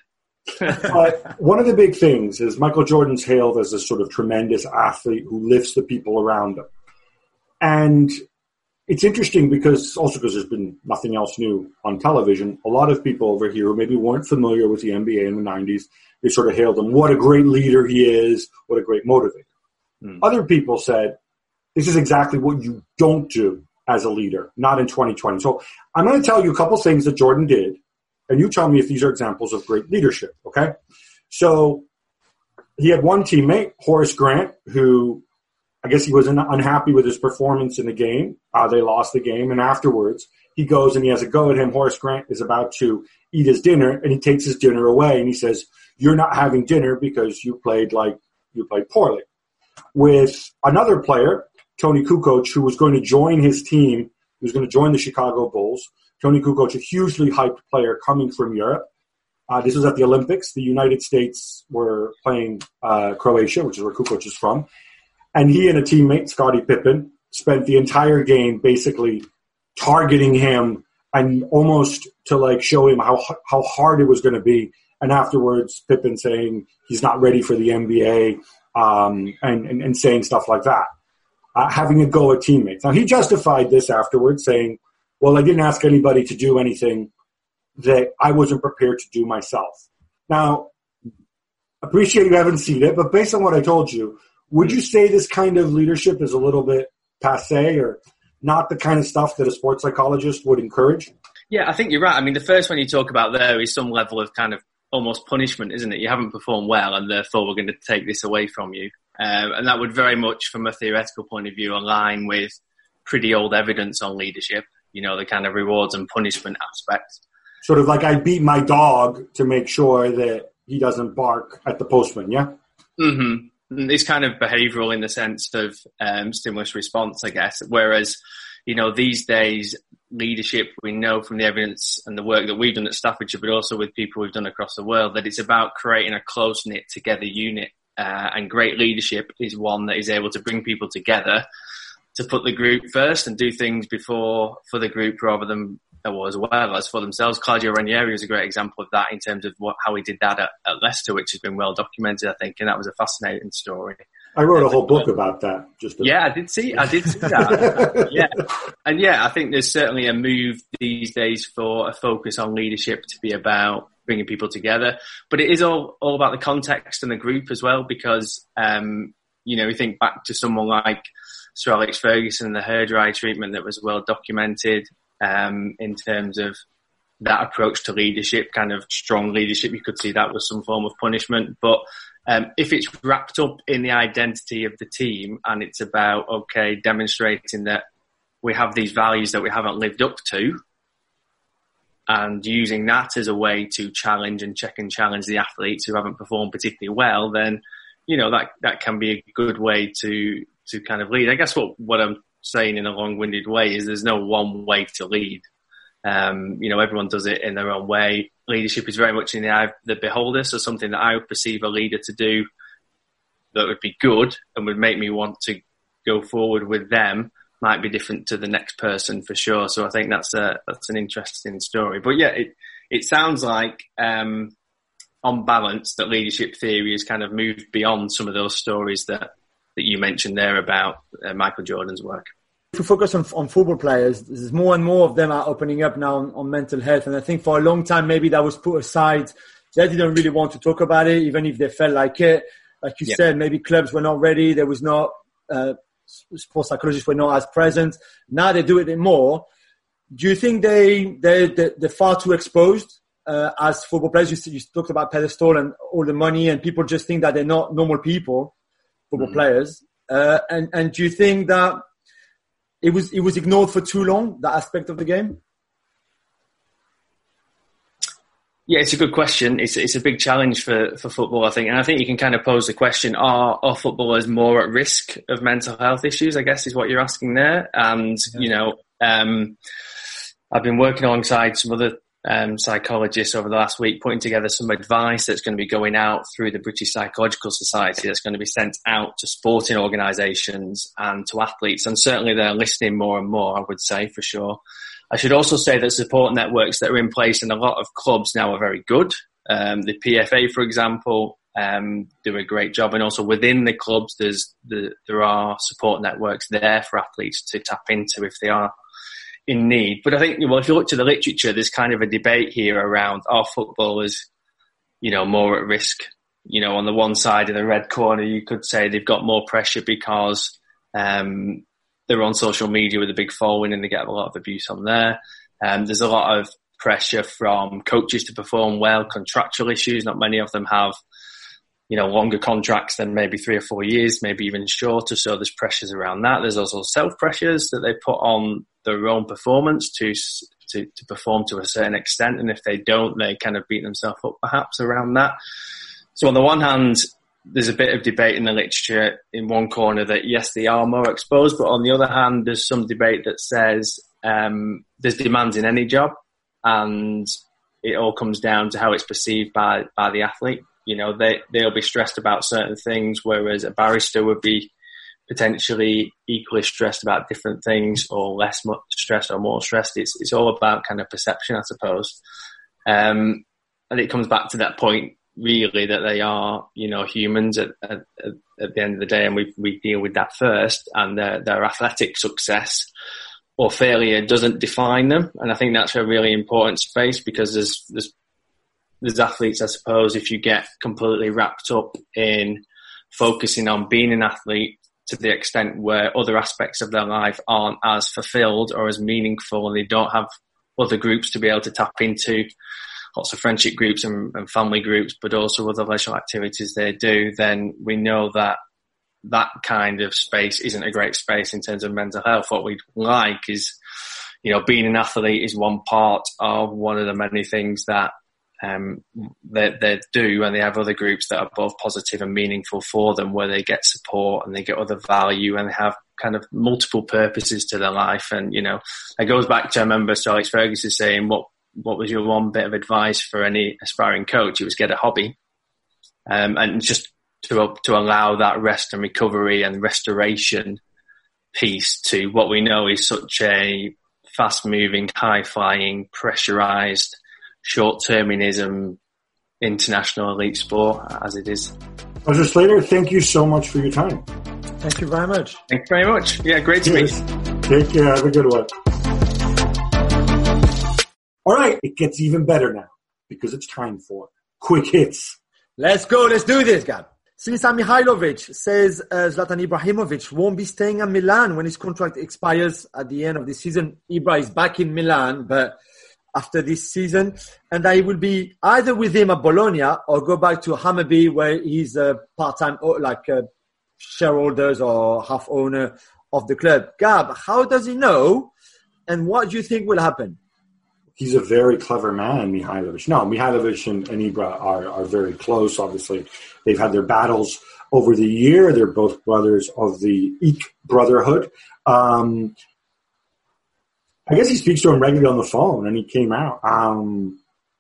But one of the big things is Michael Jordan's hailed as a sort of tremendous athlete who lifts the people around him. And it's interesting because also because there's been nothing else new on television. A lot of people over here who maybe weren't familiar with the N B A in the nineties, they sort of hailed him, what a great leader he is, what a great motivator. Hmm. Other people said, this is exactly what you don't do as a leader, not in twenty twenty. So I'm going to tell you a couple things that Jordan did, and you tell me if these are examples of great leadership, okay? So he had one teammate, Horace Grant, who I guess he was unhappy with his performance in the game. Uh, they lost the game, and afterwards he goes and he has a go at him. Horace Grant is about to eat his dinner, and he takes his dinner away, and he says, you're not having dinner because you played like you played poorly. With another player, Tony Kukoc, who was going to join his team, he was going to join the Chicago Bulls. Tony Kukoc, a hugely hyped player coming from Europe. Uh, this was at the Olympics. The United States were playing uh, Croatia, which is where Kukoc is from. And he and a teammate, Scottie Pippen, spent the entire game basically targeting him and almost to like show him how how hard it was going to be. And afterwards, Pippen saying he's not ready for the N B A um, and, and, and saying stuff like that. Uh, having a go at teammates. Now, he justified this afterwards, saying, well, I didn't ask anybody to do anything that I wasn't prepared to do myself. Now, appreciate you haven't seen it, but based on what I told you, would you say this kind of leadership is a little bit passé or not the kind of stuff that a sports psychologist would encourage? Yeah, I think you're right. I mean, the first one you talk about there is some level of kind of almost punishment, isn't it? You haven't performed well, and therefore we're going to take this away from you. Um, and that would very much, from a theoretical point of view, align with pretty old evidence on leadership, you know, the kind of rewards and punishment aspect. Sort of like I beat my dog to make sure that he doesn't bark at the postman, yeah? Mm-hmm. It's kind of behavioural in the sense of um, stimulus response, I guess. Whereas, you know, these days, leadership, we know from the evidence and the work that we've done at Staffordshire, but also with people we've done across the world, that it's about creating a close-knit together unit. Uh, and great leadership is one that is able to bring people together to put the group first and do things before for the group rather than or as well as for themselves. Claudio Ranieri is a great example of that in terms of what, how he did that at, at Leicester, which has been well documented, I think, and that was a fascinating story. I wrote a whole book about that. Just to... Yeah, I did see, I did see that. yeah, and yeah, I think there's certainly a move these days for a focus on leadership to be about bringing people together, but it is all all about the context and the group as well, because um, you know, we think back to someone like Sir Alex Ferguson and the hair dry treatment that was well documented. Um, in terms of that approach to leadership, kind of strong leadership, you could see that was some form of punishment. But um, if it's wrapped up in the identity of the team and it's about, okay, demonstrating that we have these values that we haven't lived up to and using that as a way to challenge and check and challenge the athletes who haven't performed particularly well, then, you know, that, that can be a good way to, to kind of lead. I guess what, what I'm saying in a long-winded way is there's no one way to lead. Um, you know, everyone does it in their own way. Leadership is very much in the eye of the beholder, so something that I would perceive a leader to do that would be good and would make me want to go forward with them might be different to the next person for sure. So I think that's a that's an interesting story. But yeah, it it sounds like um, on balance that leadership theory has kind of moved beyond some of those stories that that you mentioned there about uh, Michael Jordan's work. If we focus on, on football players, there's more and more of them are opening up now on, on mental health. And I think for a long time, maybe that was put aside. They didn't really want to talk about it, even if they felt like it. Like you yeah. said, maybe clubs were not ready. There was not, uh, sports psychologists were not as present. Now they do it more. Do you think they, they, they, they're far too exposed uh, as football players? You, you talked about pedestal and all the money, and people just think that they're not normal people. Football mm-hmm. players, uh, and and do you think that it was it was ignored for too long, that aspect of the game? Yeah, it's a good question. It's it's a big challenge for, for football, I think, and I think you can kind of pose the question: Are are footballers more at risk of mental health issues? I guess is what you're asking there. And yeah. you know, um, I've been working alongside some other Um, psychologists over the last week, putting together some advice that's going to be going out through the British Psychological Society, that's going to be sent out to sporting organisations and to athletes, and certainly they're listening more and more, I would say, for sure. I should also say that support networks that are in place in a lot of clubs now are very good. Um, the P F A, for example, um, do a great job. And also within the clubs, there's the, there are support networks there for athletes to tap into if they are in need. But I think, well, if you look to the literature, there's kind of a debate here around are footballers, you know, more at risk. You know, on the one side of the red corner, you could say they've got more pressure because um, they're on social media with a big following and they get a lot of abuse on there. Um, there's a lot of pressure from coaches to perform well, contractual issues. Not many of them have, you know, longer contracts than maybe three or four years, maybe even shorter. So there's pressures around that. There's also self-pressures that they put on their own performance to, to, to perform to a certain extent. And if they don't, they kind of beat themselves up perhaps around that. So on the one hand, there's a bit of debate in the literature in one corner that, yes, they are more exposed. But on the other hand, there's some debate that says um, there's demands in any job. And it all comes down to how it's perceived by, by the athlete. You know, they, they'll be stressed about certain things, whereas a barrister would be potentially equally stressed about different things or less stressed or more stressed. It's, it's all about kind of perception, I suppose. Um, and it comes back to that point, really, that they are, you know, humans at, at, at the end of the day, and we, we deal with that first, and their, their athletic success or failure doesn't define them. And I think that's a really important space, because there's, there's, there's athletes, I suppose, if you get completely wrapped up in focusing on being an athlete to the extent where other aspects of their life aren't as fulfilled or as meaningful, and they don't have other groups to be able to tap into, lots of friendship groups and, and family groups, but also other leisure activities they do, then we know that that kind of space isn't a great space in terms of mental health. What we'd like is, you know, being an athlete is one part of one of the many things that um, they, they do, and they have other groups that are both positive and meaningful for them, where they get support and they get other value, and they have kind of multiple purposes to their life. And, you know, it goes back to, I remember Sir Alex Ferguson saying, what, what was your one bit of advice for any aspiring coach? It was get a hobby. Um, and just to to allow that rest and recovery and restoration piece to what we know is such a fast-moving, high-flying, pressurised, short-termism international elite sport as it is. Roger Slater, thank you so much for your time. Thank you very much. Thank you very much. Yeah, great to meet you. Take care. Have a good one. All right, it gets even better now, because it's time for Quick Hits. Let's go. Let's do this, Gab. Sinisa Mihailovic says uh, Zlatan Ibrahimovic won't be staying at Milan when his contract expires at the end of the season. Ibra is back in Milan, but after this season, and that he will be either with him at Bologna or go back to Hammarby, where he's a part-time, like uh, shareholders or half owner of the club. Gab, how does he know, and what do you think will happen? He's a very clever man, Mihailovic. No, Mihailovic and, and Ibra are, are very close, obviously. They've had their battles over the year. They're both brothers of the Eek Brotherhood. Um, I guess he speaks to him regularly on the phone, and he came out. Um,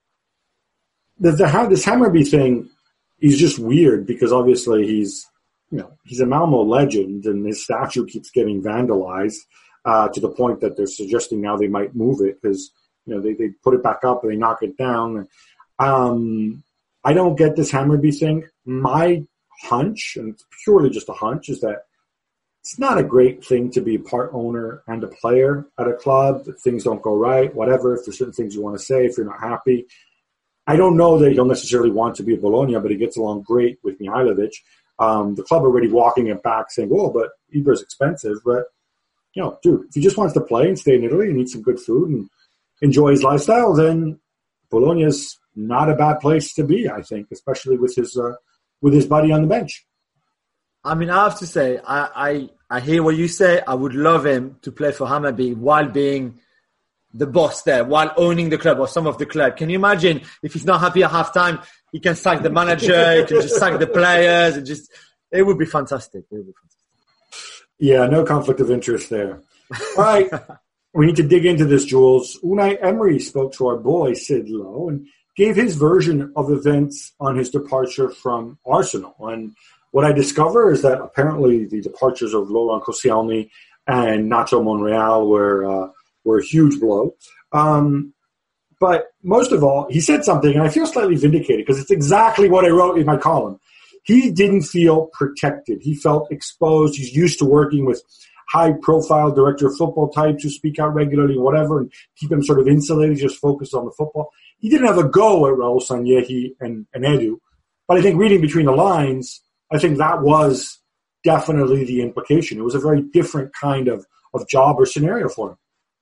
the, the, this Hammarby thing is just weird, because obviously he's, you know, he's a Malmo legend, and his statue keeps getting vandalized uh, to the point that they're suggesting now they might move it, because you know, they, they put it back up and they knock it down. Um, I don't get this Hammarby thing. My hunch, and it's purely just a hunch, is that it's not a great thing to be a part owner and a player at a club. If things don't go right, whatever, if there's certain things you want to say, if you're not happy. I don't know that he'll necessarily want to be at Bologna, but he gets along great with Mihailovic. Um, the club already walking it back saying, oh, but Ibra's expensive. But, you know, dude, if he just wants to play and stay in Italy and eat some good food and enjoy his lifestyle, then Bologna's not a bad place to be, I think, especially with his uh, with his buddy on the bench. I mean, I have to say, I, I, I hear what you say. I would love him to play for Hammarby while being the boss there, while owning the club or some of the club. Can you imagine if he's not happy at halftime, he can sack the manager, he can just sack the players, and just it would be fantastic. It would be fantastic. Yeah, no conflict of interest there. All right. We need to dig into this, Jules. Unai Emery spoke to our boy, Sid Lowe, and gave his version of events on his departure from Arsenal. And what I discover is that apparently the departures of Laurent Koscielny and Nacho Monreal were uh, were a huge blow. Um, But most of all, he said something, and I feel slightly vindicated because it's exactly what I wrote in my column. He didn't feel protected. He felt exposed. He's used to working with high-profile director of football types who speak out regularly, whatever, and keep him sort of insulated, just focused on the football. He didn't have a go at Raul Sanllehi and, and Edu. But I think reading between the lines, I think that was definitely the implication. It was a very different kind of, of job or scenario for him.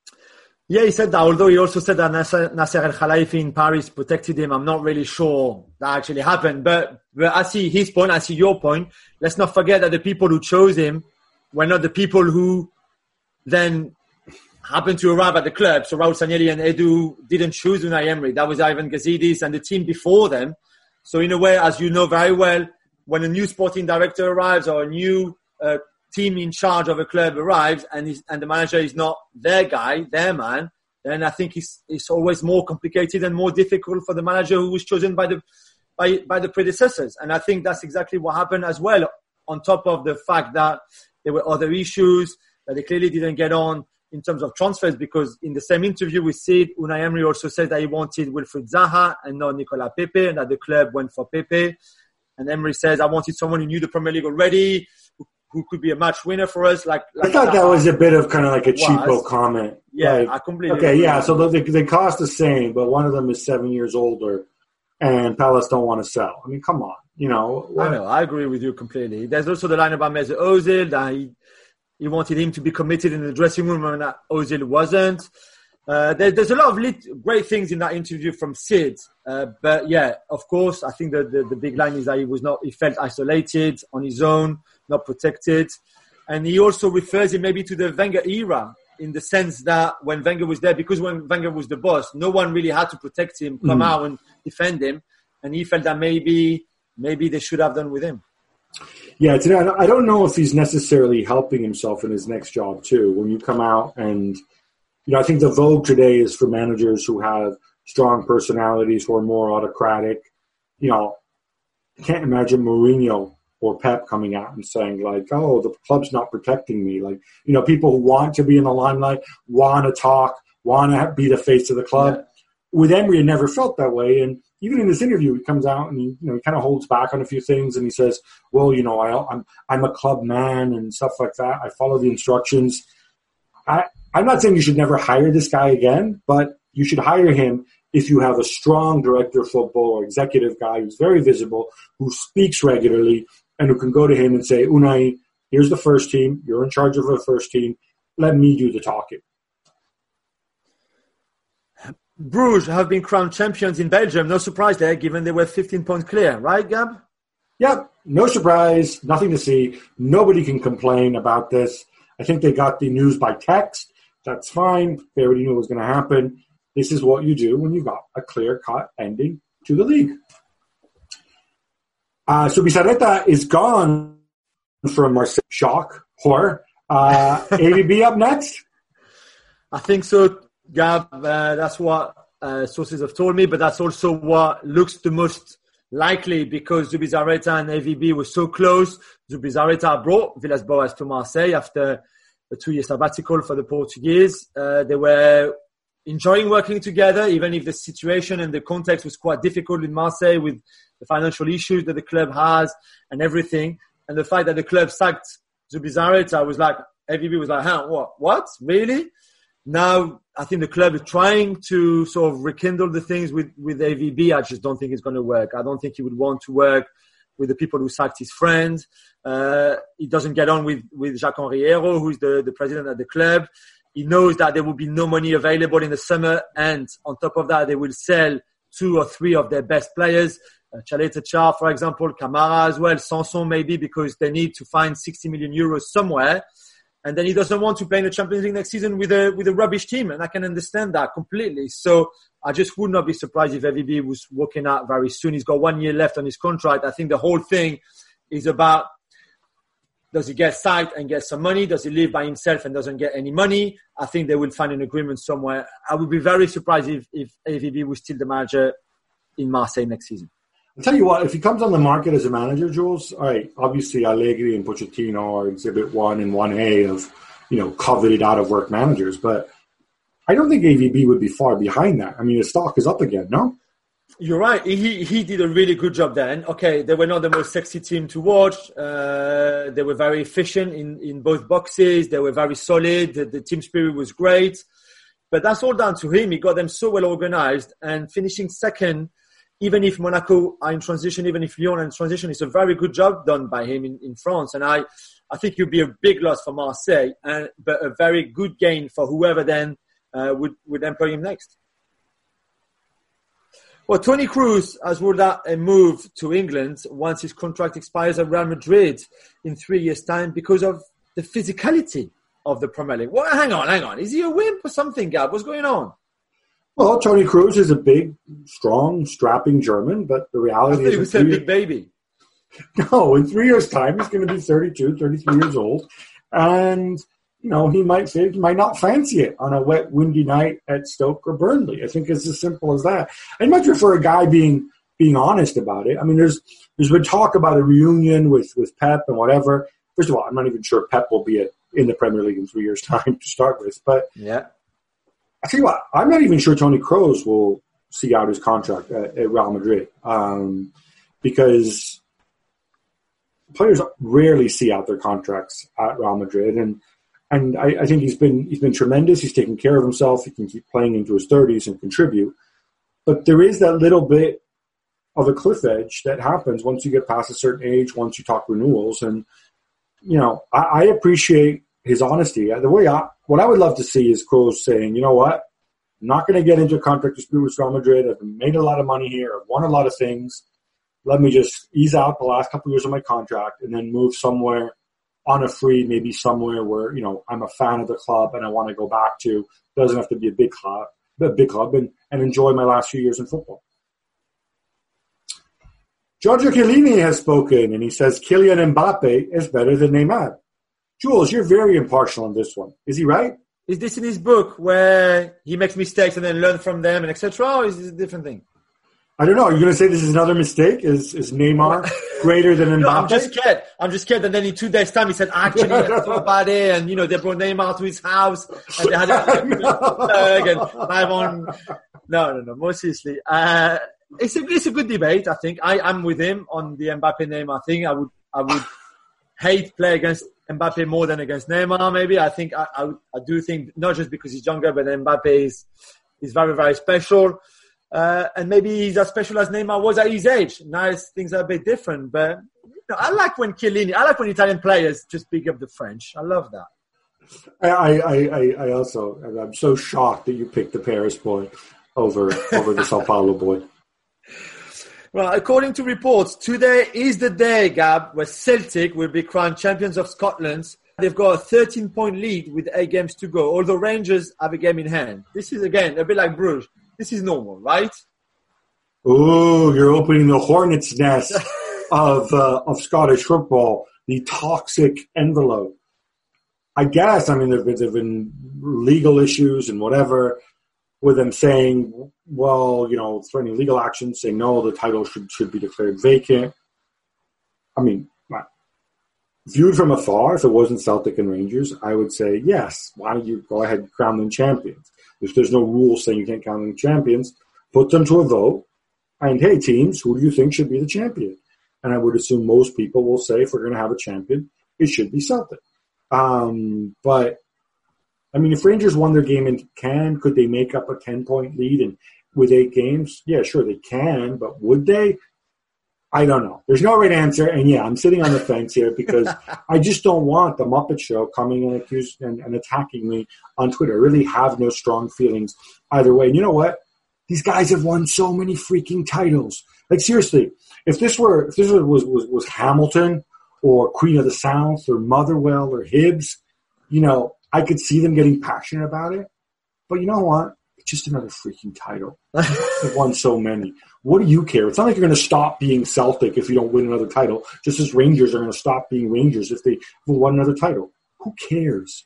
Yeah, he said that, although he also said that Nasser, Nasser Al-Khelaifi in Paris protected him. I'm not really sure that actually happened. But, but I see his point, I see your point. Let's not forget that the people who chose him were not the people who then happened to arrive at the club. So Raul Sanllehi and Edu didn't choose Unai Emery. That was Ivan Gazidis and the team before them. So in a way, as you know very well, when a new sporting director arrives or a new uh, team in charge of a club arrives and he's, and the manager is not their guy, their man, then I think it's, it's always more complicated and more difficult for the manager who was chosen by the by, by the predecessors. And I think that's exactly what happened as well, on top of the fact that there were other issues, that they clearly didn't get on in terms of transfers, because in the same interview with Sid, Unai Emery also said that he wanted Wilfried Zaha and not Nicolas Pepe, and that the club went for Pepe. And Emery says, I wanted someone who knew the Premier League already, who, who could be a match winner for us. Like, like I thought that was a bit of kind of like a cheapo was. comment. Yeah, like, I completely Okay, agree. yeah, so they, they cost the same, but one of them is seven years older, and Palace don't want to sell. I mean, come on, you know. What? I know, I agree with you completely. There's also the line about Mesut Ozil, that he, he wanted him to be committed in the dressing room, and that Ozil wasn't. Uh, there, there's a lot of lit, great things in that interview from Sid. Uh, but yeah, of course, I think the, the, the big line is that he was not, he felt isolated on his own, not protected. And he also refers it maybe to the Wenger era, in the sense that when Wenger was there, because when Wenger was the boss, no one really had to protect him, come mm. out and defend him. And he felt that maybe, maybe they should have done with him. Yeah, today, I don't know if he's necessarily helping himself in his next job too. When you come out and, you know, I think the vogue today is for managers who have strong personalities, who are more autocratic. You know, I can't imagine Mourinho or Pep coming out and saying like, oh, the club's not protecting me. Like, you know, people who want to be in the limelight, want to talk, want to be the face of the club. Yeah. With Emery, it never felt that way. And even in this interview, he comes out and he, you know, he kind of holds back on a few things, and he says, well, you know, I, I'm I'm a club man and stuff like that. I follow the instructions. I, I'm not saying you should never hire this guy again, but you should hire him if you have a strong director of football or executive guy who's very visible, who speaks regularly, and who can go to him and say, Unai, here's the first team. You're in charge of the first team. Let me do the talking. Bruges have been crowned champions in Belgium. No surprise there, given they were fifteen points clear. Right, Gab? Yeah, no surprise. Nothing to see. Nobody can complain about this. I think they got the news by text. That's fine. They already knew it was going to happen. This is what you do when you got a clear-cut ending to the league. Uh, Zubizarreta is gone from Marseille. Shock. Horror. Uh, A V B up next? I think so, Gab. Uh, that's what uh, sources have told me, but that's also what looks the most likely, because Zubizarreta and A V B were so close. Zubizarreta brought Villas-Boas to Marseille after a two-year sabbatical for the Portuguese. Uh, they were enjoying working together, even if the situation and the context was quite difficult in Marseille with the financial issues that the club has and everything. And the fact that the club sacked Zubizarreta was like, A V B was like, huh, what? What? Really? Now, I think the club is trying to sort of rekindle the things with, with A V B. I just don't think it's going to work. I don't think he would want to work with the people who sacked his friend. Uh, he doesn't get on with, with Jacques-Henri Hérault, who's the, the president of the club. He knows that there will be no money available in the summer. And on top of that, they will sell two or three of their best players. Uh, Chaleta Char, for example, Kamara as well, Sanson maybe, because they need to find sixty million euros somewhere. And then he doesn't want to play in the Champions League next season with a with a rubbish team, and I can understand that completely. So I just would not be surprised if A V B was walking out very soon. He's got one year left on his contract. I think the whole thing is about, does he get sacked and get some money? Does he live by himself and doesn't get any money? I think they will find an agreement somewhere. I would be very surprised if, if A V B was still the manager in Marseille next season. I'll tell you what, if he comes on the market as a manager, Jules, all right, obviously Allegri and Pochettino are exhibit one and one A of, you know, coveted out-of-work managers. But I don't think A V B would be far behind that. I mean, his stock is up again, no? You're right. He he did a really good job then. Okay, they were not the most sexy team to watch. Uh, they were very efficient in, in both boxes. They were very solid. The, the team spirit was great. But that's all down to him. He got them so well organized, and finishing second, even if Monaco are in transition, even if Lyon are in transition, it's a very good job done by him in, in France. And I, I think it would be a big loss for Marseille, and, but a very good gain for whoever then uh, would, would employ him next. Well, Toni Kroos has ruled out a move to England once his contract expires at Real Madrid in three years' time because of the physicality of the Premier League. Well, hang on, hang on. Is he a wimp or something, Gab? What's going on? Well, Toni Kroos is a big, strong, strapping German, but the reality is... he was a big baby. No, in three years' time, he's going to be thirty-two, thirty-three years old. And... you know, he might he might not fancy it on a wet, windy night at Stoke or Burnley. I think it's as simple as that. I'd much prefer a guy being being honest about it. I mean, there's there's been talk about a reunion with, with Pep and whatever. First of all, I'm not even sure Pep will be at, in the Premier League in three years' time to start with. But yeah, I tell you what, I'm not even sure Toni Kroos will see out his contract at, at Real Madrid um, because players rarely see out their contracts at Real Madrid. And And I, I think he's been he's been tremendous. He's taken care of himself. He can keep playing into his thirties and contribute. But there is that little bit of a cliff edge that happens once you get past a certain age, once you talk renewals. And, you know, I, I appreciate his honesty. The way I, what I would love to see is Kroos saying, you know what, I'm not going to get into a contract dispute with Real Madrid. I've made a lot of money here. I've won a lot of things. Let me just ease out the last couple of years of my contract and then move somewhere on a free, maybe somewhere where, you know, I'm a fan of the club and I want to go back to. Doesn't have to be a big club, a big club, and, and enjoy my last few years in football. Giorgio Chiellini has spoken, and he says Kylian Mbappe is better than Neymar. Jules, you're very impartial on this one. Is he right? Is this in his book where he makes mistakes and then learn from them and et cetera, or is this a different thing? I don't know. Are you going to say this is another mistake? Is is Neymar greater than Mbappe? No, I'm just scared. I'm just scared. And then in two days' time, he said, actually, I thought about it. And, you know, they brought Neymar to his house. And they had a and I'm on. No, no, no. More seriously. Uh, it's, a, it's a good debate, I think. I, I'm with him on the Mbappe Neymar thing. I would I would hate play against Mbappe more than against Neymar, maybe. I think I, I, I do think, not just because he's younger, but Mbappe is, is very, very special. Uh, and maybe he's as special as Neymar was at his age. Now things are a bit different, but you know, I like when Chiellini, I like when Italian players just pick up the French. I love that. I, I, I, I also, I'm so shocked that you picked the Paris boy over, over the Sao Paulo boy. Well, according to reports, today is the day, Gab, where Celtic will be crowned champions of Scotland. They've got a thirteen-point lead with eight games to go, although Rangers have a game in hand. This is, again, a bit like Bruges. This is normal, right? Oh, you're opening the hornet's nest of uh, of Scottish football, the toxic envelope. I guess, I mean, there have been legal issues and whatever with them saying, well, you know, threatening legal action, saying, no, the title should, should be declared vacant. I mean, viewed from afar, if it wasn't Celtic and Rangers, I would say, yes, why don't you go ahead and crown them champions? If there's no rule saying you can't crown them champions, put them to a vote. And, hey, teams, who do you think should be the champion? And I would assume most people will say, if we're going to have a champion, it should be Celtic. Um, but, I mean, if Rangers won their game and can, could they make up a ten-point lead and with eight games? Yeah, sure, they can, but would they? I don't know. There's no right answer, and yeah, I'm sitting on the fence here because I just don't want the Muppet Show coming and accusing and, and attacking me on Twitter. I really have no strong feelings either way. And you know what? These guys have won so many freaking titles. Like seriously, if this were if this was was, was Hamilton or Queen of the South or Motherwell or Hibs, you know, I could see them getting passionate about it. But you know what? It's just another freaking title. They've won so many. What do you care? It's not like you're going to stop being Celtic if you don't win another title, just as Rangers are going to stop being Rangers if they won another title. Who cares?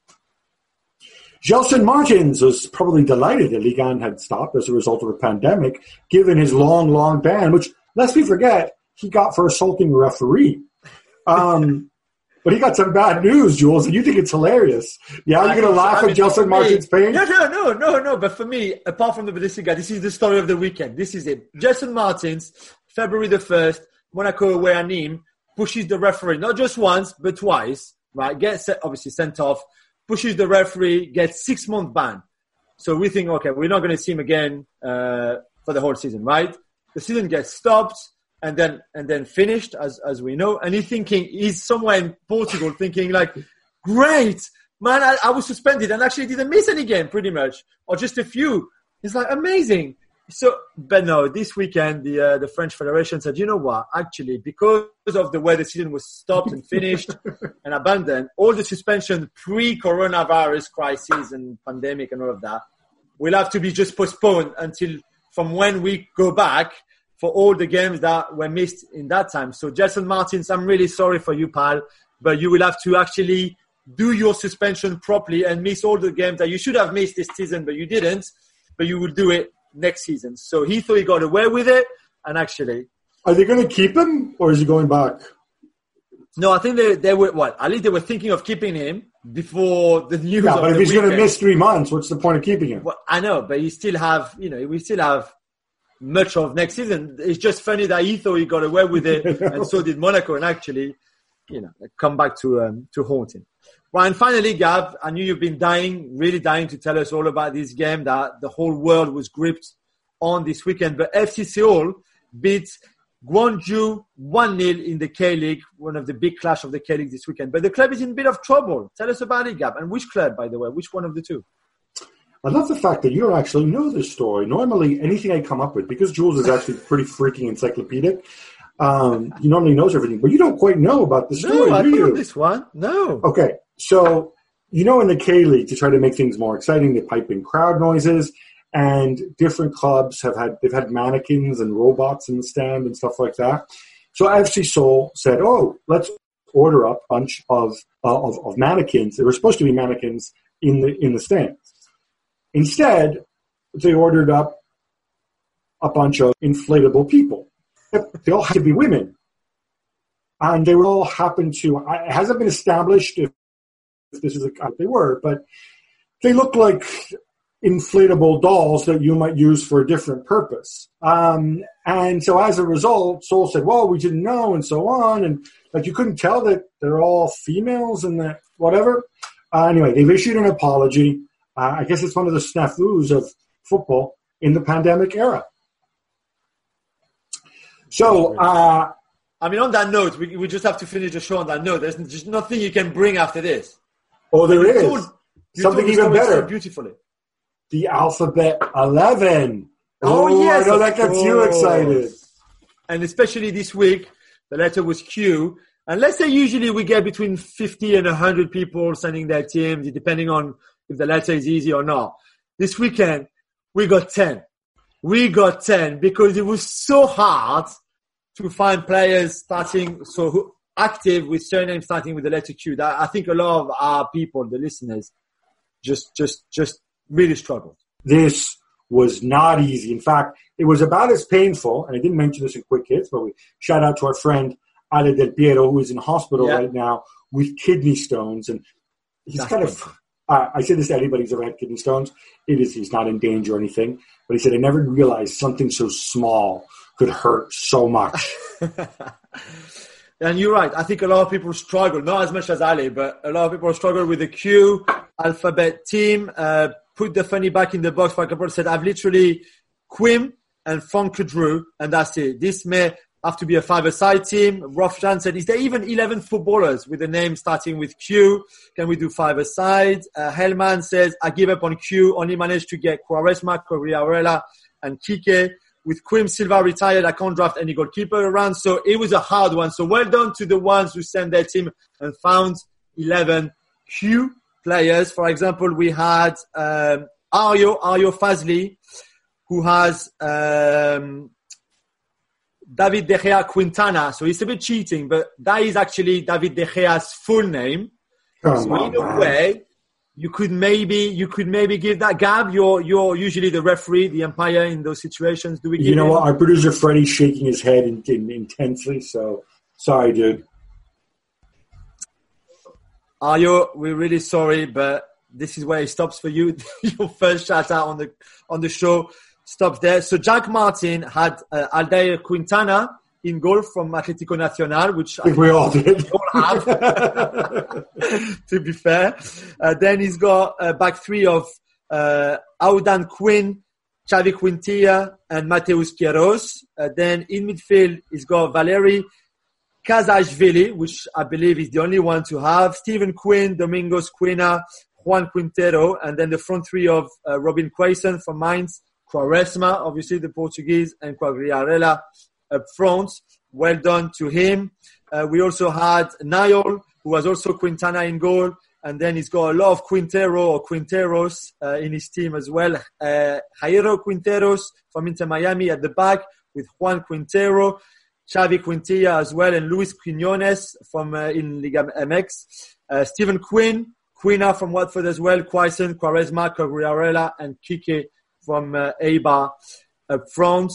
Gelson Martins was probably delighted that Ligue one had stopped as a result of a pandemic, given his long, long ban, which, lest we forget, he got for assaulting a referee. Um, But he got some bad news, Jules, and you think it's hilarious. Yeah, you're going to laugh I mean, at Gelson Martin's pain? No, no, no, no, no. But for me, apart from the Bundesliga, this is the story of the weekend. This is it. Gelson Martins, February the first, Monaco away at Nîmes, pushes the referee, not just once, but twice, right? Gets obviously sent off, pushes the referee, gets six-month ban. So we think, okay, we're not going to see him again uh, for the whole season, right? The season gets stopped. And then, and then finished, as, as we know. And he's thinking, he's somewhere in Portugal thinking like, great, man, I, I was suspended and actually didn't miss any game pretty much, or just a few. It's like, amazing. So, but no, this weekend, the, uh, the French Federation said, you know what, actually, because of the way the season was stopped and finished and abandoned, all the suspension pre-coronavirus crisis and pandemic and all of that will have to be just postponed until from when we go back for all the games that were missed in that time. So Gelson Martins, I'm really sorry for you, pal, but you will have to actually do your suspension properly and miss all the games that you should have missed this season, but you didn't, but you will do it next season. So he thought he got away with it, and actually... Are they going to keep him, or is he going back? No, I think they, they were, what, at least they were thinking of keeping him before the news Yeah, of but if the he's going to weekend. miss three months, what's the point of keeping him? Well, I know, but you still have, you know, we still have much of next season. It's just funny that he thought he got away with it, and so did Monaco, and actually, you know, come back to um, to haunt him. Right, and finally, Gav, I knew you've been dying, really dying to tell us all about this game that the whole world was gripped on this weekend. But F C Seoul beat Gwangju one nil in the K-League, one of the big clash of the K-League this weekend. But the club is in a bit of trouble. Tell us about it, Gav. And which club, by the way? Which one of the two? I love the fact that you actually know this story. Normally, anything I come up with, because Jules is actually pretty freaking encyclopedic, um, he normally knows everything, but you don't quite know about the story, No, I do don't you? know this one. No. Okay, so you know in the K-League, to try to make things more exciting, they pipe in crowd noises, and different clubs have had they've had mannequins and robots in the stand and stuff like that. So F C Seoul said, "Oh, let's order up a bunch of uh, of, of mannequins. There were supposed to be mannequins in the in the stands. Instead, they ordered up a bunch of inflatable people. They all had to be women, and they all happened to. It hasn't been established if, if this is a they were, but they look like inflatable dolls that you might use for a different purpose. Um, and so as a result, Seoul said, well, we didn't know, and so on. And like you couldn't tell that they're all females and that whatever. Uh, anyway, they've issued an apology. Uh, I guess it's one of the snafus of football in the pandemic era. So, uh, I mean, on that note, we, we just have to finish the show on that note. There's just nothing you can bring after this. oh, there You is told- you something told the even story better. so beautifully. The Alphabet eleven. Oh, yes, I know of that gets you course. excited. And especially this week, the letter was Q. And let's say usually we get between fifty and one hundred people sending their teams, depending on if the letter is easy or not. This weekend, we got ten. We got ten because it was so hard to find players starting so who, active with surnames starting with the letter Q. That I think a lot of our people, the listeners, just just just really struggled. This was not easy. In fact, it was about as painful, and I didn't mention this in Quick Hits, but we shout out to our friend Ale Del Piero, who is in hospital Yeah. right now with kidney stones. And he's That's kind of, uh, I say this to anybody who's ever had kidney stones. It is, he's not in danger or anything. But he said, I never realized something so small could hurt so much. And you're right. I think a lot of people struggle, not as much as Ali, but a lot of people struggle with the Q alphabet team. Uh, put the funny back in the box. For example, said, I've literally Quim and Funkadrew, and that's it. This may have to be a five-a-side team. Rofjan said, is there even eleven footballers with a name starting with Q? Can we do five-a-side? Uh, Hellman says, I give up on Q. Only managed to get Quaresma, Corriarella, and Kike. With Quim Silva retired, I can't draft any goalkeeper around. So it was a hard one. So well done to the ones who sent their team and found eleven Q players. For example, we had um, Aryo, Aryo Fazli, who has um, David De Gea Quintana. So it's a bit cheating, but that is actually David De Gea's full name. Come So on, in a man. way, you could maybe you could maybe give that Gab. You're you're usually the referee, the umpire in those situations. Do we? Give You know him? what? Our producer Freddie's shaking his head in, in, intensely. So sorry, dude. Ayo, we're really sorry, but this is where it stops for you. Your first shout out on the on the show stops there. So Jack Martin had uh, Aldair Quintana in goal from Atlético Nacional, which I think we all did. We all have, to be fair. Uh, then he's got uh, back three of uh, Audan Quinn, Xavi Quintilla, and Mateus Queiroz. Uh, then in midfield, he's got Valeri Kazashvili, which I believe is the only one to have, Stephen Quinn, Domingos Quina, Juan Quintero, and then the front three of uh, Robin Quaison from Mainz, Quaresma, obviously the Portuguese, and Quagliarella up front. Well done to him. Uh, we also had Nayol, who was also Quintana in goal, and then he's got a lot of Quintero or Quinteros uh, in his team as well. Uh, Jairo Quinteros from Inter Miami at the back with Juan Quintero, Xavi Quintilla as well, and Luis Quinones from uh, in Liga M X. Uh, Stephen Quinn, Quina from Watford as well, Quaison, Quaresma, Quagliarella, and Kike from uh, Eibar up front.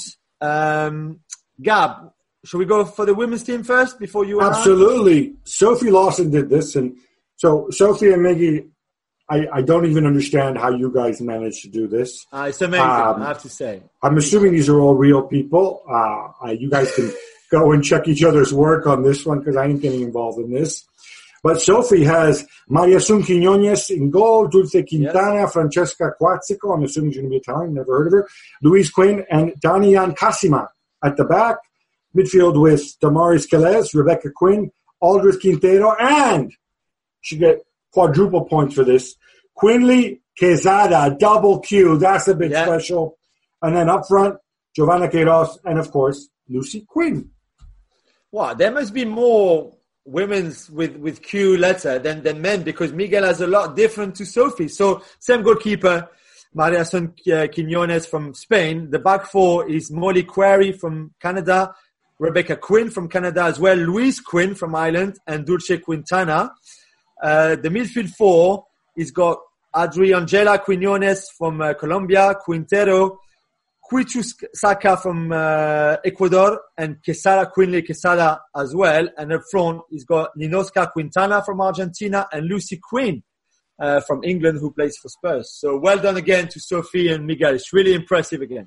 Um, Gab, should we go for the women's team first before you? Absolutely. Sophie Lawson did this, and so Sophie and Miggy, I, I don't even understand how you guys managed to do this. Uh, it's amazing, um, I have to say. I'm assuming these are all real people. Uh, uh, you guys can go and check each other's work on this one because I ain't getting involved in this. But Sophie has Maria Sun Quinones in goal, Dulce Quintana, yes. Francesca Quatzico, I'm assuming she's going to be Italian, never heard of her, Louise Quinn, and Danian Casima at the back. Midfield with Damaris Calais, Rebecca Quinn, Aldris Quintero, and she get quadruple points for this. Quinley Quezada, double Q, that's a bit yeah. special. And then up front, Giovanna Queiroz, and of course, Lucy Quinn. Wow, there must be more women's with, with Q letter than, than men because Miguel has a lot different to Sophie. So, same goalkeeper, Maria Son Quinones from Spain. The back four is Molly Quarry from Canada, Rebecca Quinn from Canada as well, Louise Quinn from Ireland, and Dulce Quintana. Uh, the midfield four is got Adriangela Quinones from uh, Colombia, Quintero, Quichusaka from uh, Ecuador, and Quesada Quinley Quesada as well. And up front, he's got Ninoska Quintana from Argentina and Lucy Quinn uh, from England, who plays for Spurs. So well done again to Sophie and Miguel. It's really impressive again.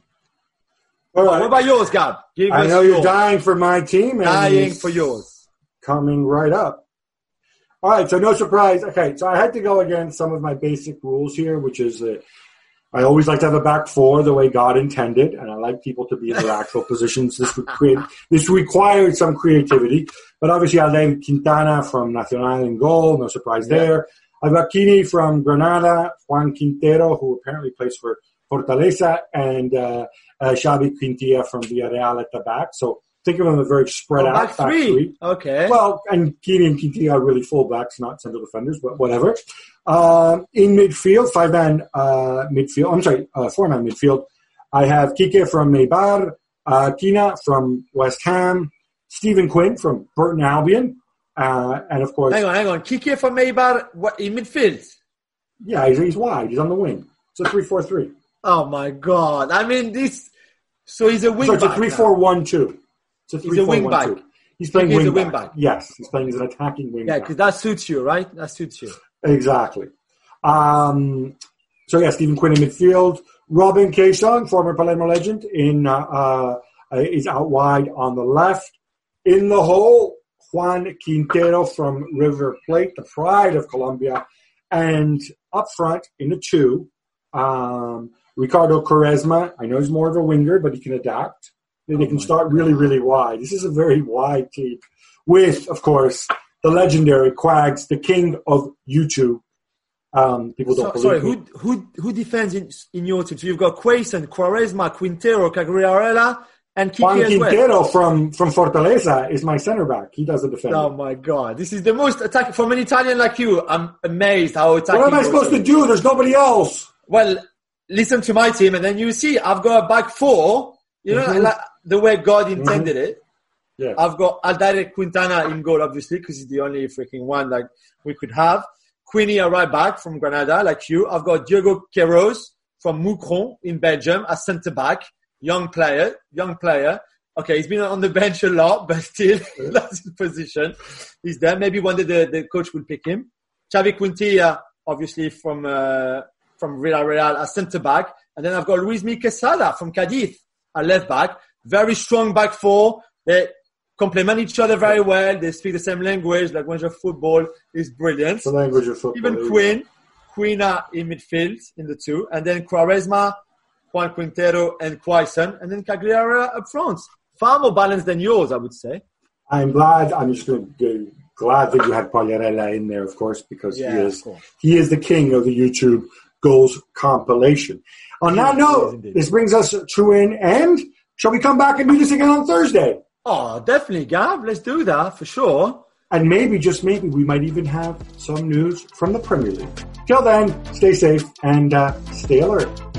All right. What about yours, Gab? Give I know yours. You're dying for my team. And dying for yours. Coming right up. All right, so no surprise. Okay, so I had to go against some of my basic rules here, which is that I always like to have a back four the way God intended, and I like people to be in their actual positions. This would create, this required some creativity, but obviously Aldair Quintana from Nacional in goal, no surprise yeah. there. I've got Kini from Granada, Juan Quintero, who apparently plays for Fortaleza, and uh, uh, Xavi Quintilla from Villarreal at the back. So think of them as very spread oh, out. Back, back three. three. Okay. Well, and Kini and Quintilla are really fullbacks, not central defenders, but whatever. Um, in midfield, five-man uh, midfield, I'm sorry, uh, four-man midfield, I have Kike from Eibar, uh, Kina from West Ham, Stephen Quinn from Burton Albion, uh, and of course... Hang on, hang on. Kike from Eibar, what, in midfield? Yeah, he's, he's wide. He's on the wing. It's a three four three. Oh, my God. I mean, this... So he's a wing so back. it's a three four one two. It's a three four one two. He's a wing back. He's playing he's wing, a wing back. back. Yes, he's playing as an attacking wing yeah, back. Yeah, because that suits you, right? That suits you. Exactly. Um, so, yeah, Stephen Quinn in midfield. Robin Quaison, former Palermo legend, in uh, uh, is out wide on the left. In the hole, Juan Quintero from River Plate, the pride of Colombia. And up front, in the two, um, Ricardo Quaresma. I know he's more of a winger, but he can adapt. They oh can start God. really, really wide. This is a very wide team. With, of course, the legendary Quags, the king of YouTube. Um, people don't so, believe sorry, me. who who who defends in, in your team? So you've got Quaison, Quaresma, Quintero, Quagliarella, and Kike Juan as Quintero well. from, from Fortaleza is my center back. He does the defending. Oh my God. This is the most attacking. From an Italian like you, I'm amazed how attacking. What am I supposed to do? There's nobody else. Well, listen to my team and then you see I've got a back four, you know, mm-hmm. like the way God intended mm-hmm. it. Yeah. I've got Aldair Quintana in goal, obviously, because he's the only freaking one like we could have. Queenie, a right back from Granada, like you. I've got Diego Queiroz from Moucron in Belgium as centre back. Young player, young player. Okay, he's been on the bench a lot, but still, that's his position. He's there. Maybe one day the, the coach will pick him. Xavi Quintilla, obviously from uh, from Villarreal as centre back, and then I've got Luismi Quesada from Cadiz at left back. Very strong back four. They complement each other very well. They speak the same language. Language of football is brilliant. The language of football. Even Quinn, Quina in midfield in the two, and then Quaresma, Juan Quintero, and Quaison, and then Cagliari up front. Far more balanced than yours, I would say. I'm glad. I'm just going to glad that you had Pagliarella in there, of course, because Yeah, he of is course. he is the king of the YouTube goals compilation. On that Yes, he is note, indeed. this brings us to an end. Shall we come back and do this again on Thursday? Oh, definitely, Gav. Let's do that for sure. And maybe, just maybe, we might even have some news from the Premier League. Till then, stay safe and uh, stay alert.